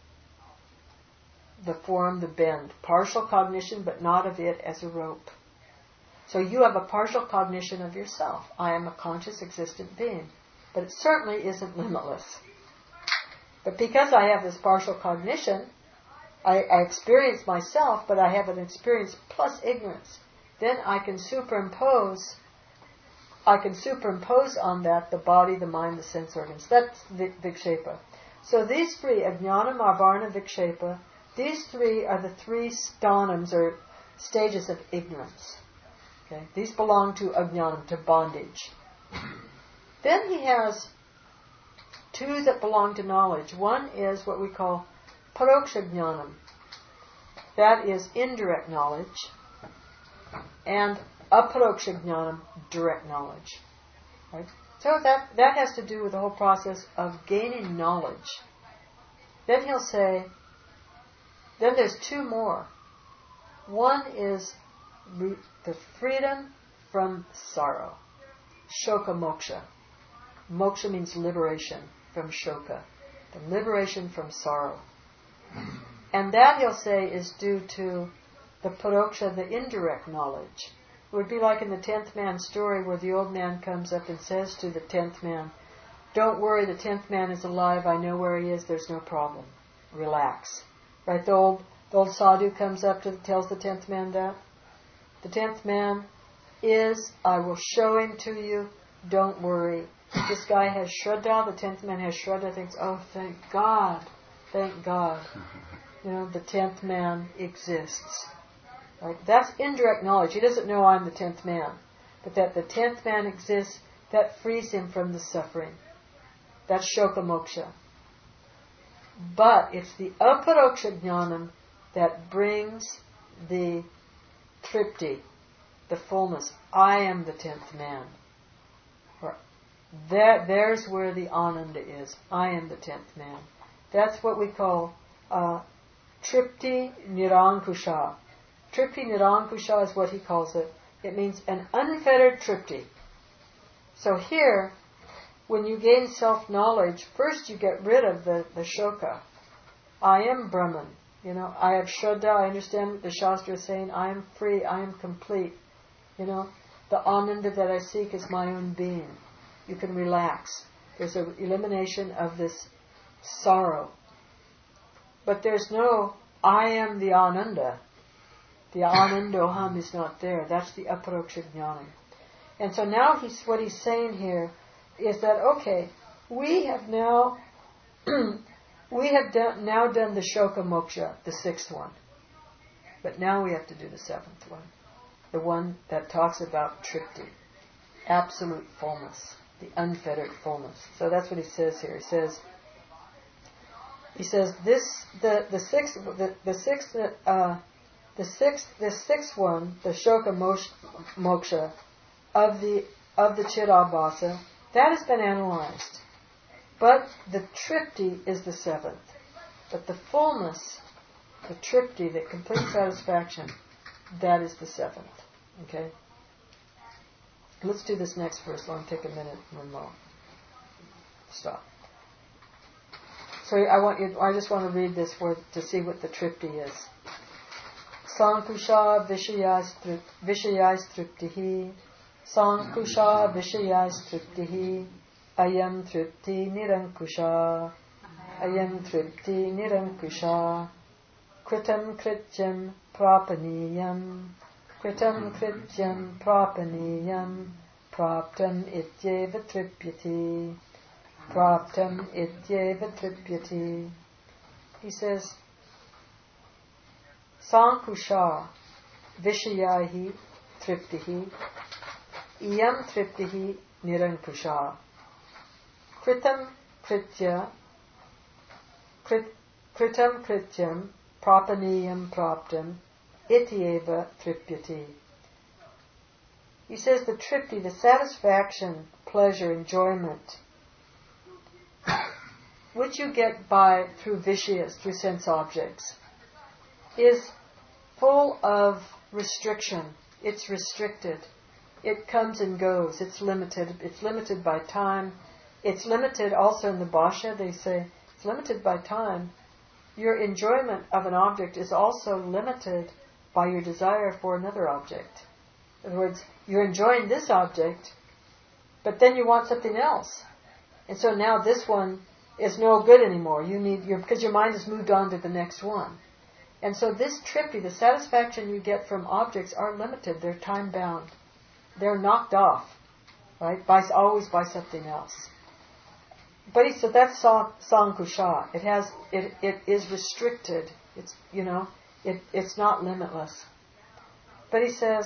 The form, the bend. Partial cognition, but not of it as a rope. So you have a partial cognition of yourself. I am a conscious existent being. but it certainly isn't limitless. But because I have this partial cognition, I, I experience myself, but I have an experience plus ignorance. Then I can superimpose, I can superimpose on that the body, the mind, the sense organs. That's the vikshepa. So these three, ajnanam, avarna, vikshepa, these three are the three sthanams or stages of ignorance. Okay, these belong to ajnanam, to bondage. Then he has two that belong to knowledge. One is what we call paroksha jnanam. That is indirect knowledge. And aparoksha jnanam, direct knowledge. Right? So that, that has to do with the whole process of gaining knowledge. Then he'll say, then there's two more. One is re- the freedom from sorrow. Shoka moksha. Moksha means liberation from shoka. The liberation from sorrow. And that, he'll say, is due to the paroksha, the indirect knowledge. It would be like in the tenth man story where the old man comes up and says to the tenth man, don't worry, the tenth man is alive, I know where he is, there's no problem. Relax. Right, the old, the old sadhu comes up to, tells the tenth man that. The tenth man is, I will show him to you, don't worry. This guy has shraddha, the tenth man has shraddha, thinks, oh, thank God, thank God. You know, the tenth man exists. Right? That's indirect knowledge. He doesn't know I'm the tenth man. But that the tenth man exists, that frees him from the suffering. That's shoka moksha. But it's the aparoksha jnanam that brings the tripti, the fullness. I am the tenth man. Or there, there's where the ananda is. I am the tenth man. That's what we call uh, tripti nirankusha. Tripti nirankusha is what he calls it. It means an unfettered tripti. So here, when you gain self-knowledge, first you get rid of the, the shoka. I am Brahman. You know, I have shraddha, I understand what the Shastra is saying, I am free, I am complete. You know, the ananda that I seek is my own being. You can relax. There's an elimination of this sorrow. But there's no, I am the ananda. The anandoham is not there. That's the aparoksha jnana. And so now he's, what he's saying here is that, okay, we have now, we have done, now done the shoka moksha, the sixth one. But now we have to do the seventh one. The one that talks about tripti. Absolute fullness. The unfettered fullness. So that's what he says here. He says, he says this, the, the sixth, the, the sixth, uh, The sixth, the sixth one, the shoka moksha of the of the chidabhasa, that has been analyzed. But the tripti is the seventh. But the fullness, the tripti, the complete satisfaction, that is the seventh. Okay. Let's do this next verse. I'll take a minute and then we'll stop. So I want you. I just want to read this for to see what the tripti is. Sankusha vishayais triptihi, Sankusha vishayais triptihi, Ayam tripti nirankusha, Ayam tripti nirankusha, Kritam krityam prapaniyam, Kritam krityam prapaniyam, Praptam ityeva tripyati, Praptam ityeva tripyati. He says, Sankusha vishayahi triptihi iyam triptihi nirankusha kritam kritya krit, kritam krityam prapaniyam praptam ityeva tripyati. He says the tripti, the satisfaction, pleasure, enjoyment, which you get by through vishayas, through sense objects, is full of restriction. It's restricted. It comes and goes. It's limited. It's limited by time. It's limited also in the Bhashya. They say it's limited by time. Your enjoyment of an object is also limited by your desire for another object. In other words, you're enjoying this object, but then you want something else. And so now this one is no good anymore. You need your because your mind has moved on to the next one. And so this trippy, the satisfaction you get from objects are limited. They're time bound. They're knocked off, right? By always by something else. But he said that's sankusha. It has it it is restricted. It's you know it it's not limitless. But he says,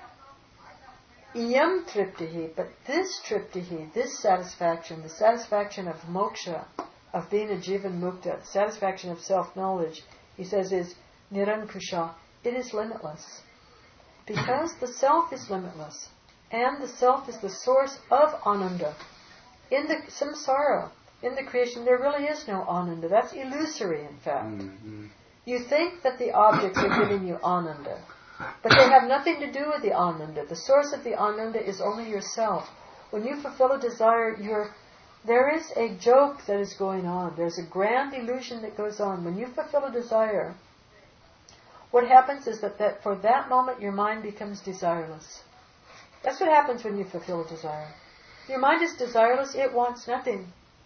iyam triptihi, but this triptihi, this satisfaction, the satisfaction of moksha, of being a jivan mukta, satisfaction of self-knowledge, he says is nirankusha. It is limitless. Because the self is limitless, and the self is the source of ananda. In the samsara, in the creation, there really is no ananda. That's illusory, in fact. Mm-hmm. You think that the objects are giving you ananda, but they have nothing to do with the ananda. The source of the ananda is only yourself. When you fulfill a desire, you're, there is a joke that is going on. There's a grand illusion that goes on. When you fulfill a desire, what happens is that, that for that moment your mind becomes desireless. That's what happens when you fulfill a desire. Your mind is desireless, it wants nothing.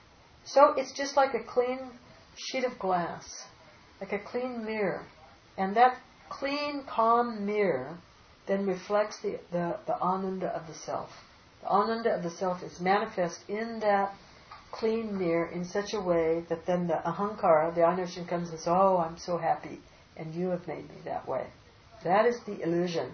So it's just like a clean sheet of glass, like a clean mirror. And that clean, calm mirror then reflects the, the, the ananda of the self. The ananda of the self is manifest in that clean mirror in such a way that then the ahankara, the I notion, comes and says, oh, I'm so happy, and you have made me that way. That is the illusion.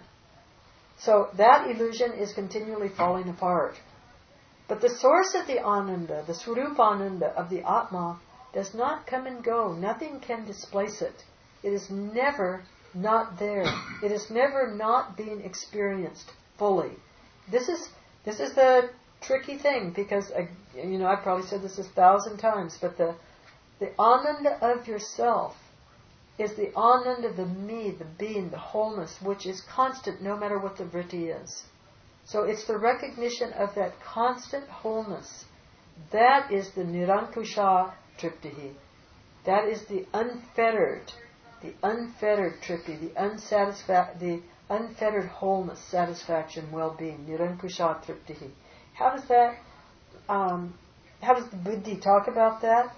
So that illusion is continually falling apart. But the source of the ananda, the swarupananda of the Atma, does not come and go. Nothing can displace it. It is never not there. It is never not being experienced fully. This is this is the tricky thing, because uh, you know I've probably said this a thousand times, but the the ananda of yourself is the ananda, the me, the being, the wholeness, which is constant no matter what the vritti is. So it's the recognition of that constant wholeness. That is the nirankusha triptihi. That is the unfettered, the unfettered tripti, the unsatisfa- the unfettered wholeness, satisfaction, well-being, nirankusha triptihi. How does that, um, how does the Buddhi talk about that?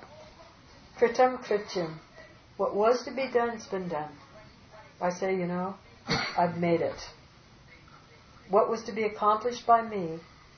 Kritam krityam. What was to be done has been done. I say, you know, I've made it. What was to be accomplished by me,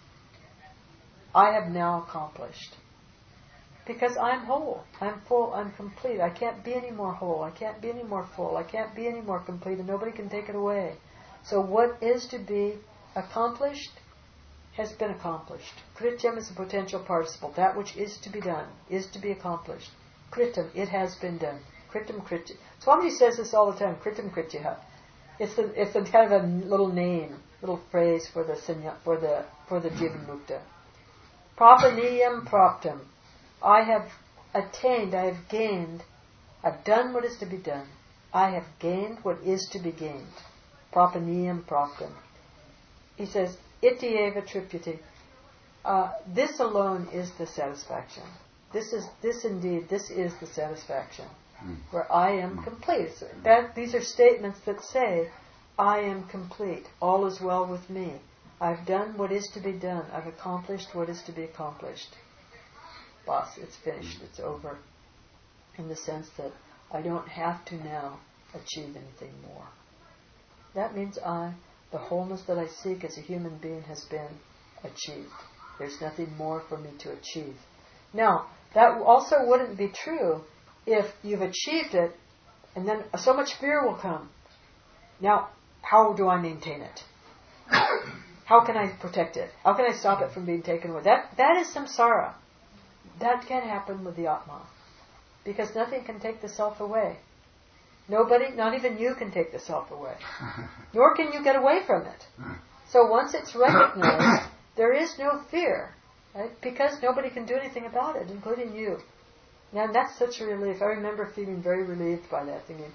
I have now accomplished. Because I'm whole, I'm full, I'm complete. I can't be any more whole, I can't be any more full, I can't be any more complete, and nobody can take it away. So what is to be accomplished has been accomplished. Krityam is a potential participle. That which is to be done, is to be accomplished. Kritam, it has been done. Kritam kritya. Swamiji says this all the time, kritam kritya. It's the it's a kind of a little name, little phrase for the for the for the jivan mukta. Prapaniyam praptam. I have attained, I have gained, I've done what is to be done. I have gained what is to be gained. Prapaniyam praptam. He says, iti eva tripyati. Uh, this alone is the satisfaction. This is this indeed, this is the satisfaction. Where I am complete. So that, these are statements that say, I am complete. All is well with me. I've done what is to be done. I've accomplished what is to be accomplished. Boss, it's finished. It's over. In the sense that I don't have to now achieve anything more. That means I, the wholeness that I seek as a human being has been achieved. There's nothing more for me to achieve. Now, that also wouldn't be true if you've achieved it, and then so much fear will come. Now, how do I maintain it? How can I protect it? How can I stop it from being taken away? That that is samsara. That can happen with the Atma. Because nothing can take the self away. Nobody, not even you, can take the self away. Nor can you get away from it. So once it's recognized, there is no fear. Right? Because nobody can do anything about it, including you. And that's such a relief. I remember feeling very relieved by that, thinking,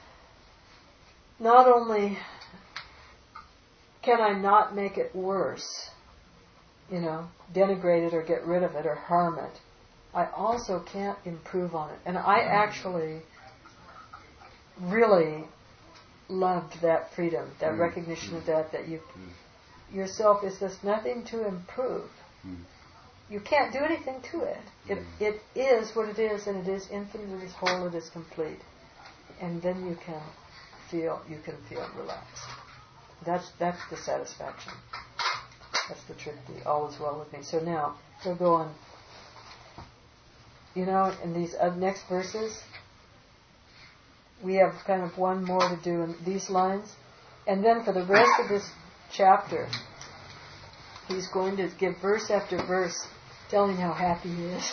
not only can I not make it worse, you know, denigrate it or get rid of it or harm it, I also can't improve on it. And I actually really loved that freedom, that mm. recognition mm. of that, that you mm. yourself is there's nothing to improve. Mm. you can't do anything to it. It it is what it is, and it is infinite, it is whole, it is complete. And then you can feel you can feel relaxed. That's that's the satisfaction. That's the tripti. All is well with me. So now we'll go on. You know, in these uh, next verses, we have kind of one more to do in these lines, and then for the rest of this chapter, he's going to give verse after verse, telling how happy he is.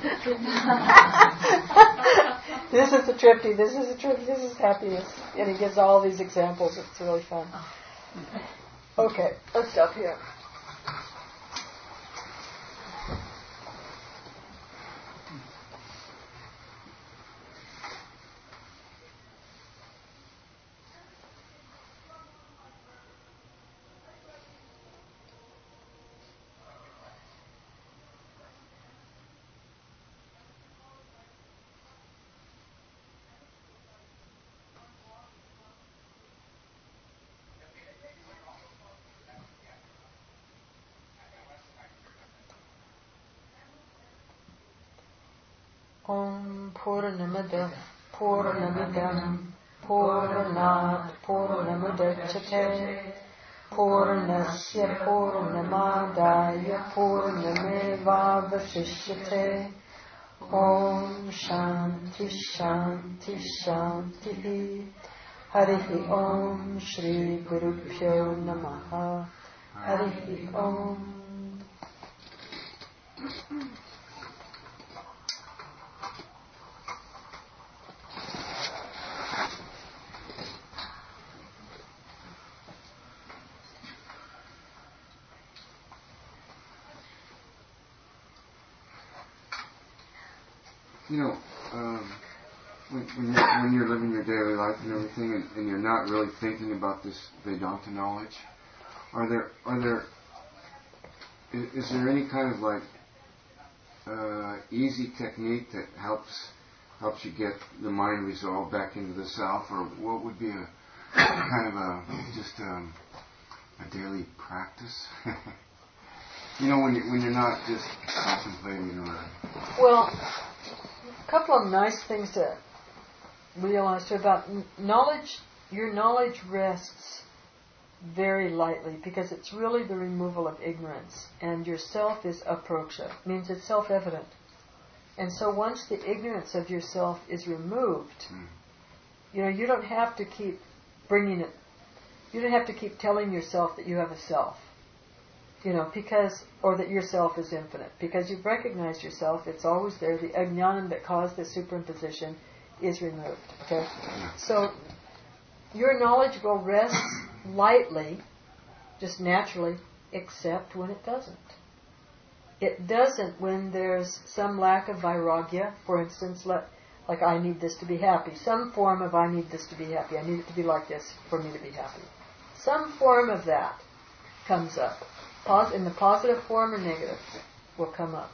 This is the tripti, this is the tripti, this is happiness. And he gives all these examples. It's really fun. Okay, let's stop here. Om Purnamada Purnamidam Purnat Purnamudachyate Purnasya Purnamadaya Purnameva Vasishyate. Om Shanti Shanti Shanti. Harihi Om Shri Gurubhyo Namaha. Harihi Om. You know, um, when, when, you're, when you're living your daily life and everything, and, and you're not really thinking about this Vedanta knowledge, are there are there is, is there any kind of like uh, easy technique that helps helps you get the mind resolved back into the self, or what would be a kind of a just um, a daily practice? You know, when you when you're not just contemplating or well. A couple of nice things to realize too about knowledge. Your knowledge rests very lightly because it's really the removal of ignorance, and your self is aproksha, means it's self-evident. And so once the ignorance of yourself is removed, mm. you know, you don't have to keep bringing it. You don't have to keep telling yourself that you have a self. You know, because, or that yourself is infinite. Because you've recognized yourself, it's always there. The ajnanam that caused the superimposition is removed. Okay? So, your knowledge will rest lightly, just naturally, except when it doesn't. It doesn't when there's some lack of vairagya. For instance, let, like I need this to be happy. Some form of I need this to be happy. I need it to be like this for me to be happy. Some form of that comes up. In the positive form or negative will come up.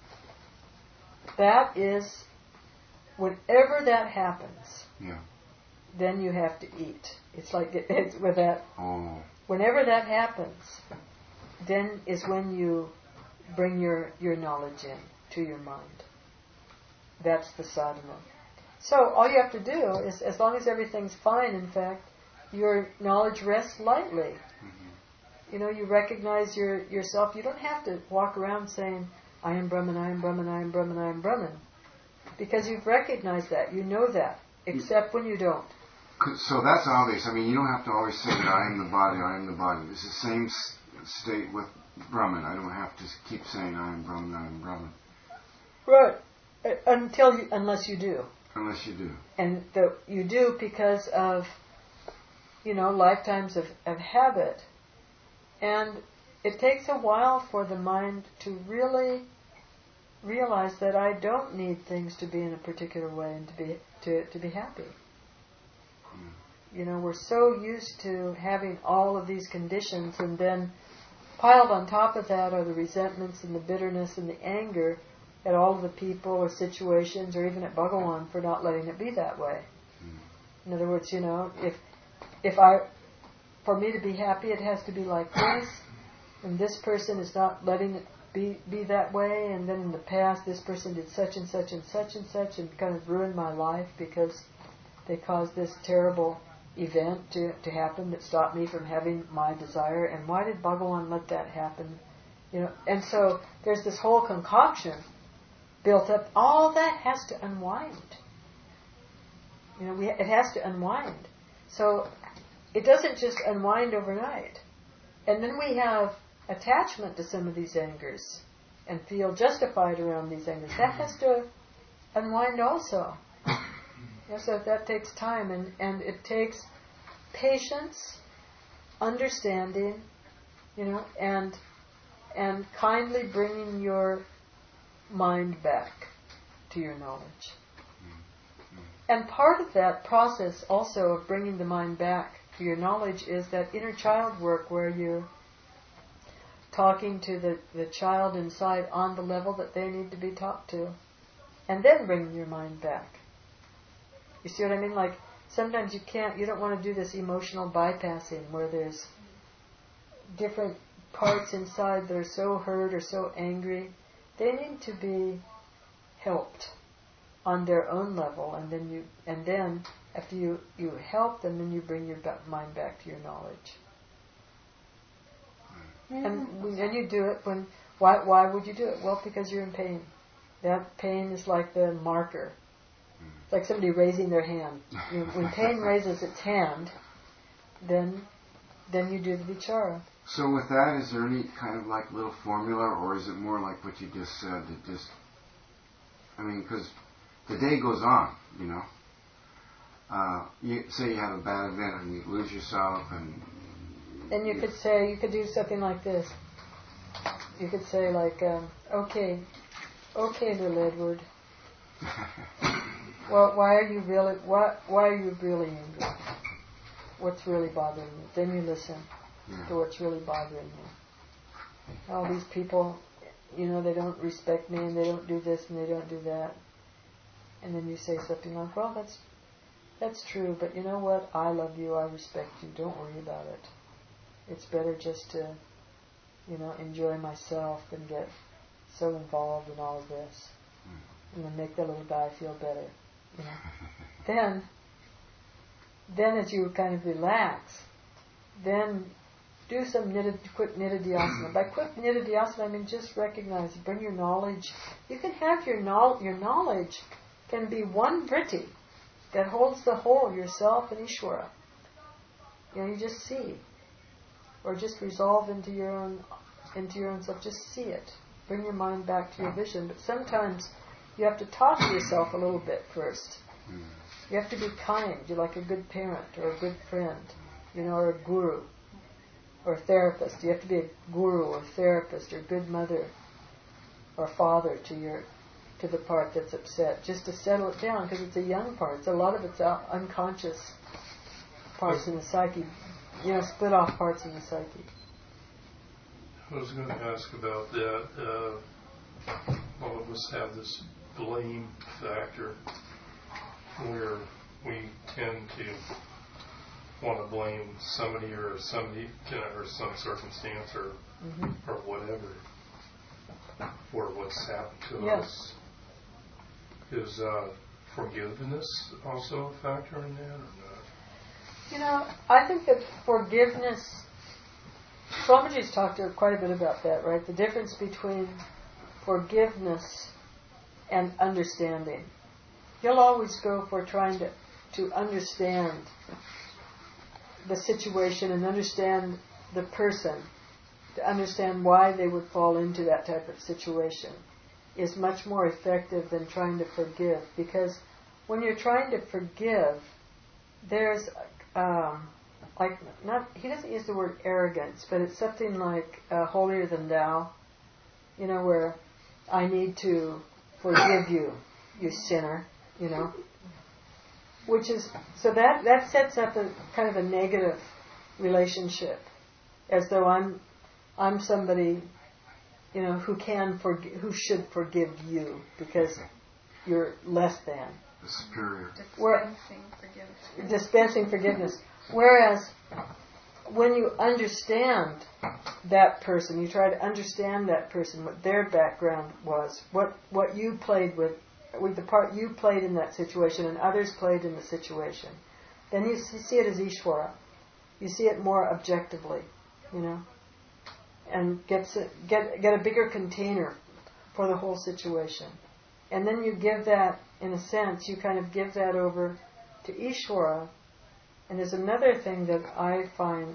That is, whenever that happens, yeah. then you have to eat. It's like it, it's with that. Oh. Whenever that happens, then is when you bring your, your knowledge in to your mind. That's the sadhana. So all you have to do is, as long as everything's fine, in fact, your knowledge rests lightly. Mm-hmm. You know, you recognize your yourself. You don't have to walk around saying, I am Brahman, I am Brahman, I am Brahman, I am Brahman. Because you've recognized that. You know that. Except when you don't. So that's obvious. I mean, you don't have to always say that I am the body, I am the body. It's the same state with Brahman. I don't have to keep saying I am Brahman, I am Brahman. Right. Until you, unless you do. Unless you do. And the, you do because of, you know, lifetimes of, of habit. And it takes a while for the mind to really realize that I don't need things to be in a particular way and to be to, to be happy. Mm. You know, we're so used to having all of these conditions, and then piled on top of that are the resentments and the bitterness and the anger at all of the people or situations or even at Bhagawan for not letting it be that way. Mm. In other words, you know, if if I For me to be happy, it has to be like this, and this person is not letting it be be that way, and then in the past this person did such and such and such and such and kind of ruined my life because they caused this terrible event to, to happen that stopped me from having my desire, and why did Bhagavan let that happen? You know, and so there's this whole concoction built up. All that has to unwind. You know, we, it has to unwind. So it doesn't just unwind overnight. And then we have attachment to some of these angers and feel justified around these angers. That has to unwind also. Yeah, so that takes time, and, and it takes patience, understanding, you know, and and kindly bringing your mind back to your knowledge. And part of that process also of bringing the mind back to your knowledge is that inner child work where you're talking to the, the child inside on the level that they need to be talked to, and then bringing your mind back. You see what I mean? Like, sometimes you can't, you don't want to do this emotional bypassing where there's different parts inside that are so hurt or so angry. They need to be helped on their own level, and then you, and then after you, you help them, then you bring your mind back to your knowledge. And when, and you do it when, why, why would you do it? Well, because you're in pain. That pain is like the marker. It's like somebody raising their hand. You know, when pain raises its hand, then then you do the vichara. So with that, is there any kind of like little formula, or is it more like what you just said, that just, I mean, because the day goes on, you know. Uh, you say you have a bad event and you lose yourself, and then you, you could say, you could do something like this. You could say like, um, okay, okay, little Edward. Well, why are you really? Why why are you really angry? What's really bothering you? Then you listen yeah. to what's really bothering you. All these people, you know, they don't respect me, and they don't do this, and they don't do that. And then you say something like, "Well, that's that's true, but you know what? I love you. I respect you. Don't worry about it. It's better just to, you know, enjoy myself than get so involved in all of this, and then make the little guy feel better." You know? Then, then as you kind of relax, then do some nidda, quick nididhyasana. By quick nididhyasana, I mean just recognize, bring your knowledge. You can have your knowledge, your knowledge can be one vritti that holds the whole, yourself and Ishvara. You know, you just see. Or just resolve into your own, into your own self. Just see it. Bring your mind back to your vision. But sometimes you have to talk to yourself a little bit first. You have to be kind. You're like a good parent or a good friend, you know, or a guru or a therapist. You have to be a guru or therapist or a good mother or father to your to the part that's upset, just to settle it down, because it's a young part. It's a lot of it's unconscious parts in the psyche, you know, split off parts in the psyche. I was going to ask about that. Uh, all of us have this blame factor where we tend to want to blame somebody or somebody or some circumstance or mm-hmm. or whatever for what's happened to yes. us. Is uh, forgiveness also a factor in that or not? You know, I think that forgiveness, Swamiji's talked quite a bit about that, right? The difference between forgiveness and understanding. He'll always go for trying to, to understand the situation and understand the person, to understand why they would fall into that type of situation, is much more effective than trying to forgive. Because when you're trying to forgive, there's um, like not he doesn't use the word arrogance, but it's something like uh, holier than thou. You know, where I need to forgive you, you sinner. You know, which is so that that sets up a kind of a negative relationship, as though I'm I'm somebody, you know, who can forgive, who should forgive you because you're less than. The superior. Dispensing forgiveness. Dispensing forgiveness. Whereas when you understand that person, you try to understand that person, what their background was, what what you played with, with the part you played in that situation and others played in the situation, then you see it as Ishvara. You see it more objectively, you know, and gets it, get get a bigger container for the whole situation. And then you give that, in a sense, you kind of give that over to Ishvara. And there's another thing that I find,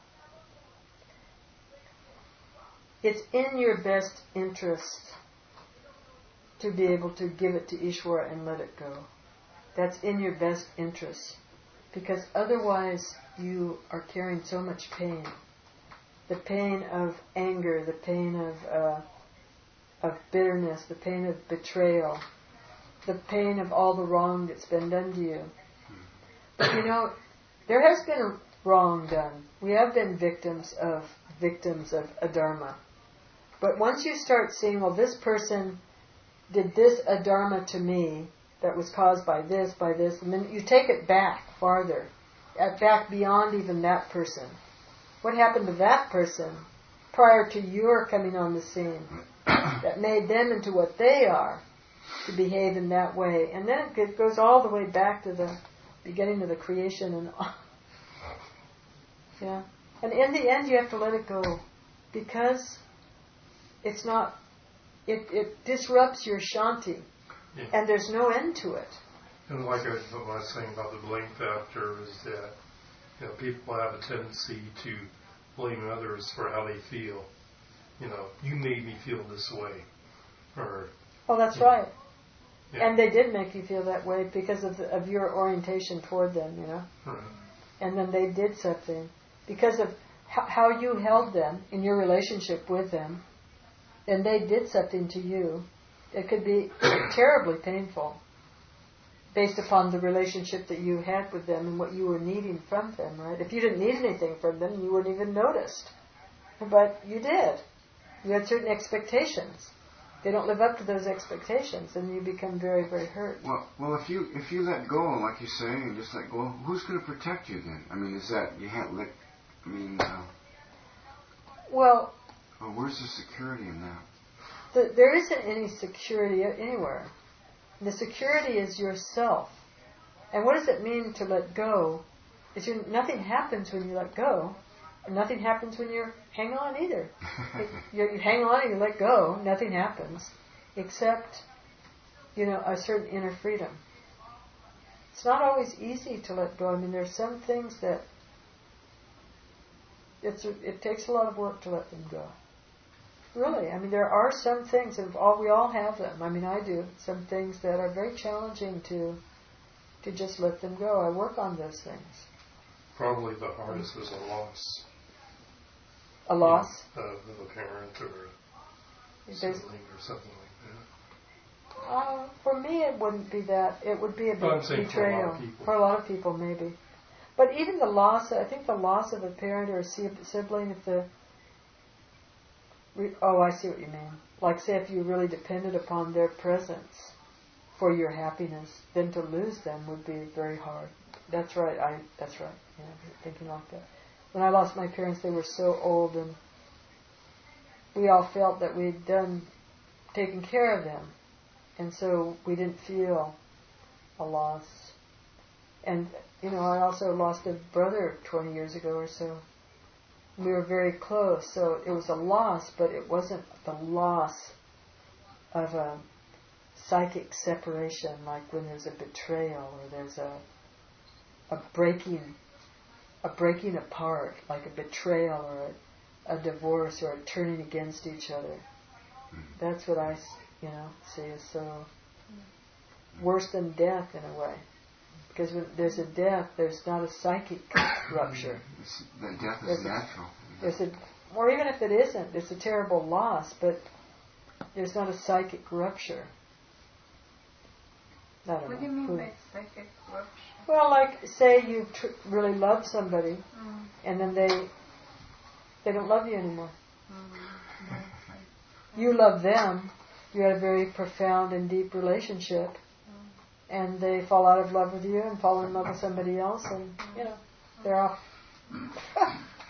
it's in your best interest to be able to give it to Ishvara and let it go. That's in your best interest. Because otherwise you are carrying so much pain. The pain of anger, the pain of uh, of bitterness, the pain of betrayal, the pain of all the wrong that's been done to you. But you know, there has been wrong done. We have been victims of victims of adharma. But once you start seeing, well, this person did this adharma to me that was caused by this, by this, and then you take it back farther, back beyond even that person. What happened to that person prior to your coming on the scene that made them into what they are to behave in that way? And then it goes all the way back to the beginning of the creation and all. Yeah. And in the end you have to let it go, because it's not, it, it disrupts your shanti, yeah. And there's no end to it. And like I, what I was saying about the blame factor is that, you know, people have a tendency to blame others for how they feel. You know, you made me feel this way. Or, oh, that's yeah. right. Yeah. And they did make you feel that way because of, the, of your orientation toward them, you know. Right. And then they did something. Because of h- how you held them in your relationship with them, and they did something to you. It could be terribly painful based upon the relationship that you had with them and what you were needing from them, right? If you didn't need anything from them, you wouldn't even noticed. But you did. You had certain expectations. They don't live up to those expectations, and you become very, very hurt. Well, well, if you if you let go, like you're saying, and just let go, who's going to protect you then? I mean, is that you can't let? I mean, uh, well, well, where's the security in that? The, there isn't any security anywhere. The security is yourself. And what does it mean to let go? Is you, nothing happens when you let go. And nothing happens when you hang on either. you, you hang on and you let go, nothing happens. Except, you know, a certain inner freedom. It's not always easy to let go. I mean, there's some things that it's a, it takes a lot of work to let them go. Really, I mean, there are some things, and all we all have them. I mean, I do some things that are very challenging to to just let them go. I work on those things. Probably the hardest is a loss. A loss you know, uh, of a parent or a sibling or something like that. Uh, for me, it wouldn't be that. It would be a well, bit betrayal. For a, for a lot of people, maybe. But even the loss, I think the loss of a parent or a sibling, if the oh, I see what you mean. Like, say, if you really depended upon their presence for your happiness, then to lose them would be very hard. That's right. I. That's right. Yeah, thinking like that. When I lost my parents, they were so old, and we all felt that we'd done taken care of them, and so we didn't feel a loss. And you know, I also lost a brother twenty years ago or so. We were very close, so it was a loss, but it wasn't the loss of a psychic separation, like when there's a betrayal or there's a a breaking, a breaking apart, like a betrayal or a, a divorce or a turning against each other. That's what I, you know, see as so worse than death in a way. Because when there's a death, there's not a psychic rupture. It's, the death is there's natural. A, there's a, or even if it isn't, it's a terrible loss, but there's not a psychic rupture. I don't what know. do you mean Who, by psychic rupture? well, like, say you tr- really love somebody, Mm. and then they they don't love you anymore. Mm. You love them, you had a very profound and deep relationship, and they fall out of love with you and fall in love with somebody else, and, you know, they're off.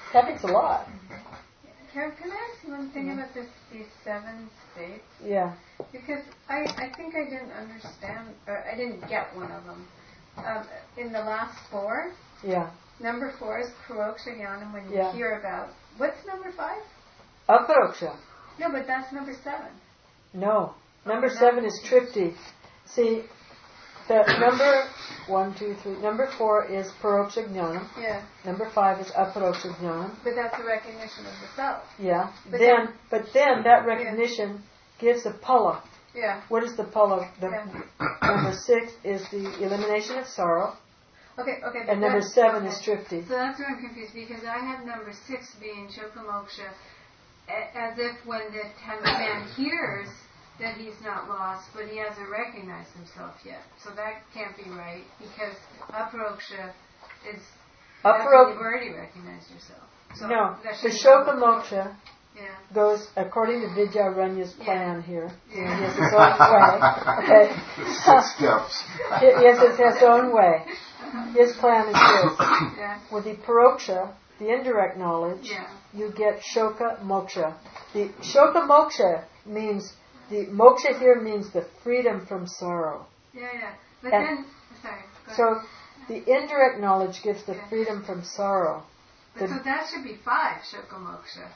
Happens a lot. Can, can I ask you one thing about this, these seven states? Yeah. Because I, I think I didn't understand, or I didn't get one of them. Um, in the last four, Yeah. number four is Paroksha Jnanam when you Yeah. hear about. What's number five? Aparoksha. No, but that's number seven. No. Number seven is Tripti. See, the number one, two, three. Number four is Paroksha Jnanam. Yeah. Number five is Aparoksha Jnanam. But that's a recognition of the self. Yeah. But then, then- but then that recognition gives a pala. Yeah. What is the pala? The Yeah. number six is the elimination of sorrow, Okay, okay. but and number that's- seven okay. is Tripti. So that's where I'm confused because I have number six being Shokamoksha a- as if when the ten- man hears that he's not lost, but he hasn't recognized himself yet. So that can't be right because Aparoksha is that's when Aparok- you've already recognized yourself. So no, that the should Shoka go- Moksha Yeah. goes according to Vidyaranya's plan Yeah. here. You know, Yeah. he has his own way. Okay. Six steps. He he has his, his own way. His plan is this. Yeah. With the Paroksha, the indirect knowledge, Yeah. you get Shoka Moksha. The Shoka Moksha means, the moksha here means the freedom from sorrow. Yeah, yeah. But And- then, sorry. Go So ahead. the indirect knowledge gives the Yeah. freedom from sorrow. But the- so that should be five, Shokamoksha.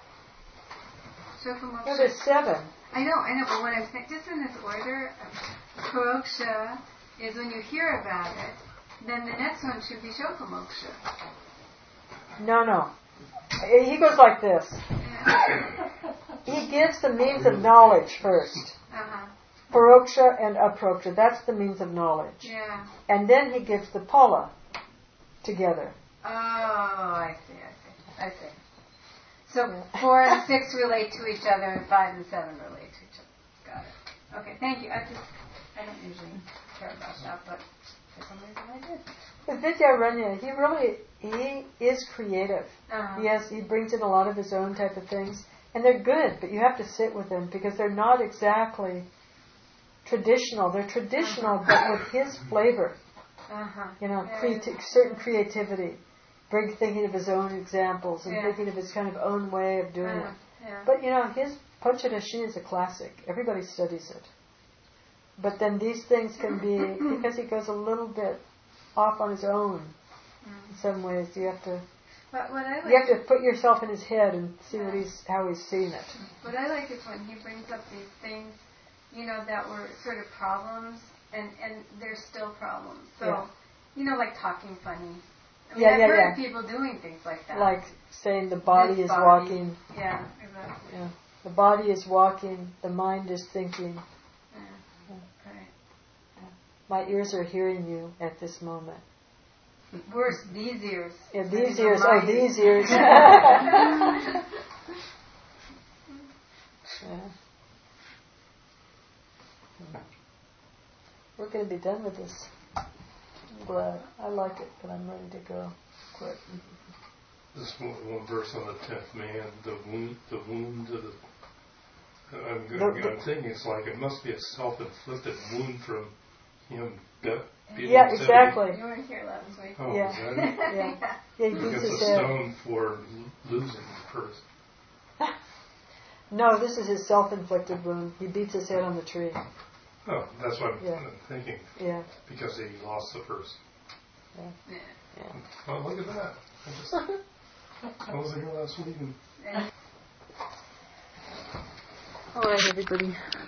No, Shokamoksha. there's seven. I know, I know, but what I'm saying, just in this order, Paroksha is when you hear about it, then the next one should be Shokamoksha. No, no. He goes like this. Yeah. He gives the means of knowledge first. Uh-huh. Paroksha and aproksha. That's the means of knowledge. Yeah. And then he gives the pala together. Oh, I see, I see, I see. So four and six relate to each other, and five and seven relate to each other. Got it. Okay, thank you. I just, I don't usually care about that, but for some reason I did. But Vidyaranya, he really, he is creative. Uh-huh. He has, he brings in a lot of his own type of things. And they're good, but you have to sit with them because they're not exactly traditional. They're traditional, Uh-huh. but with his flavor. Uh-huh. You know, Yeah, creati- yeah. certain creativity. Bring thinking of his own examples and Yeah. thinking of his kind of own way of doing Uh, it. yeah. But you know, his Panchadashi is a classic. Everybody studies it. But then these things can be, because he goes a little bit off on his own in some ways, you have to But what I like, you have to put yourself in his head and see what he's how he's seeing it. what I like is when he brings up these things, you know, that were sort of problems, and and they're still problems. So, Yeah. you know, like talking funny. I mean, Yeah, I've yeah, heard yeah. people doing things like that. Like saying the body This is body. walking, Yeah, exactly. yeah. The body is walking, the mind is thinking. Yeah. Right. My ears are hearing you at this moment. Worse, these ears. Yeah, I these think ears, my oh, these ears. yeah. We're going to be done with this. I'm glad. I like it, but I'm ready to go quick. This one, one verse on the tenth man, the wound, the wound of the. I'm, The- I'm, the- I'm thinking it's like it must be a self-inflicted wound from him. That Yeah, exactly. You weren't here last week. Oh, Yeah. is that it? Yeah. Yeah, he He beats gets his a head. stone for losing the person. No, this is his self-inflicted wound. He beats his head on the tree. Oh, that's what I'm Yeah. thinking. Yeah. Because he lost the person. Yeah. Yeah. Yeah. Oh, look at that. I just I wasn't here last week. And And All right, everybody.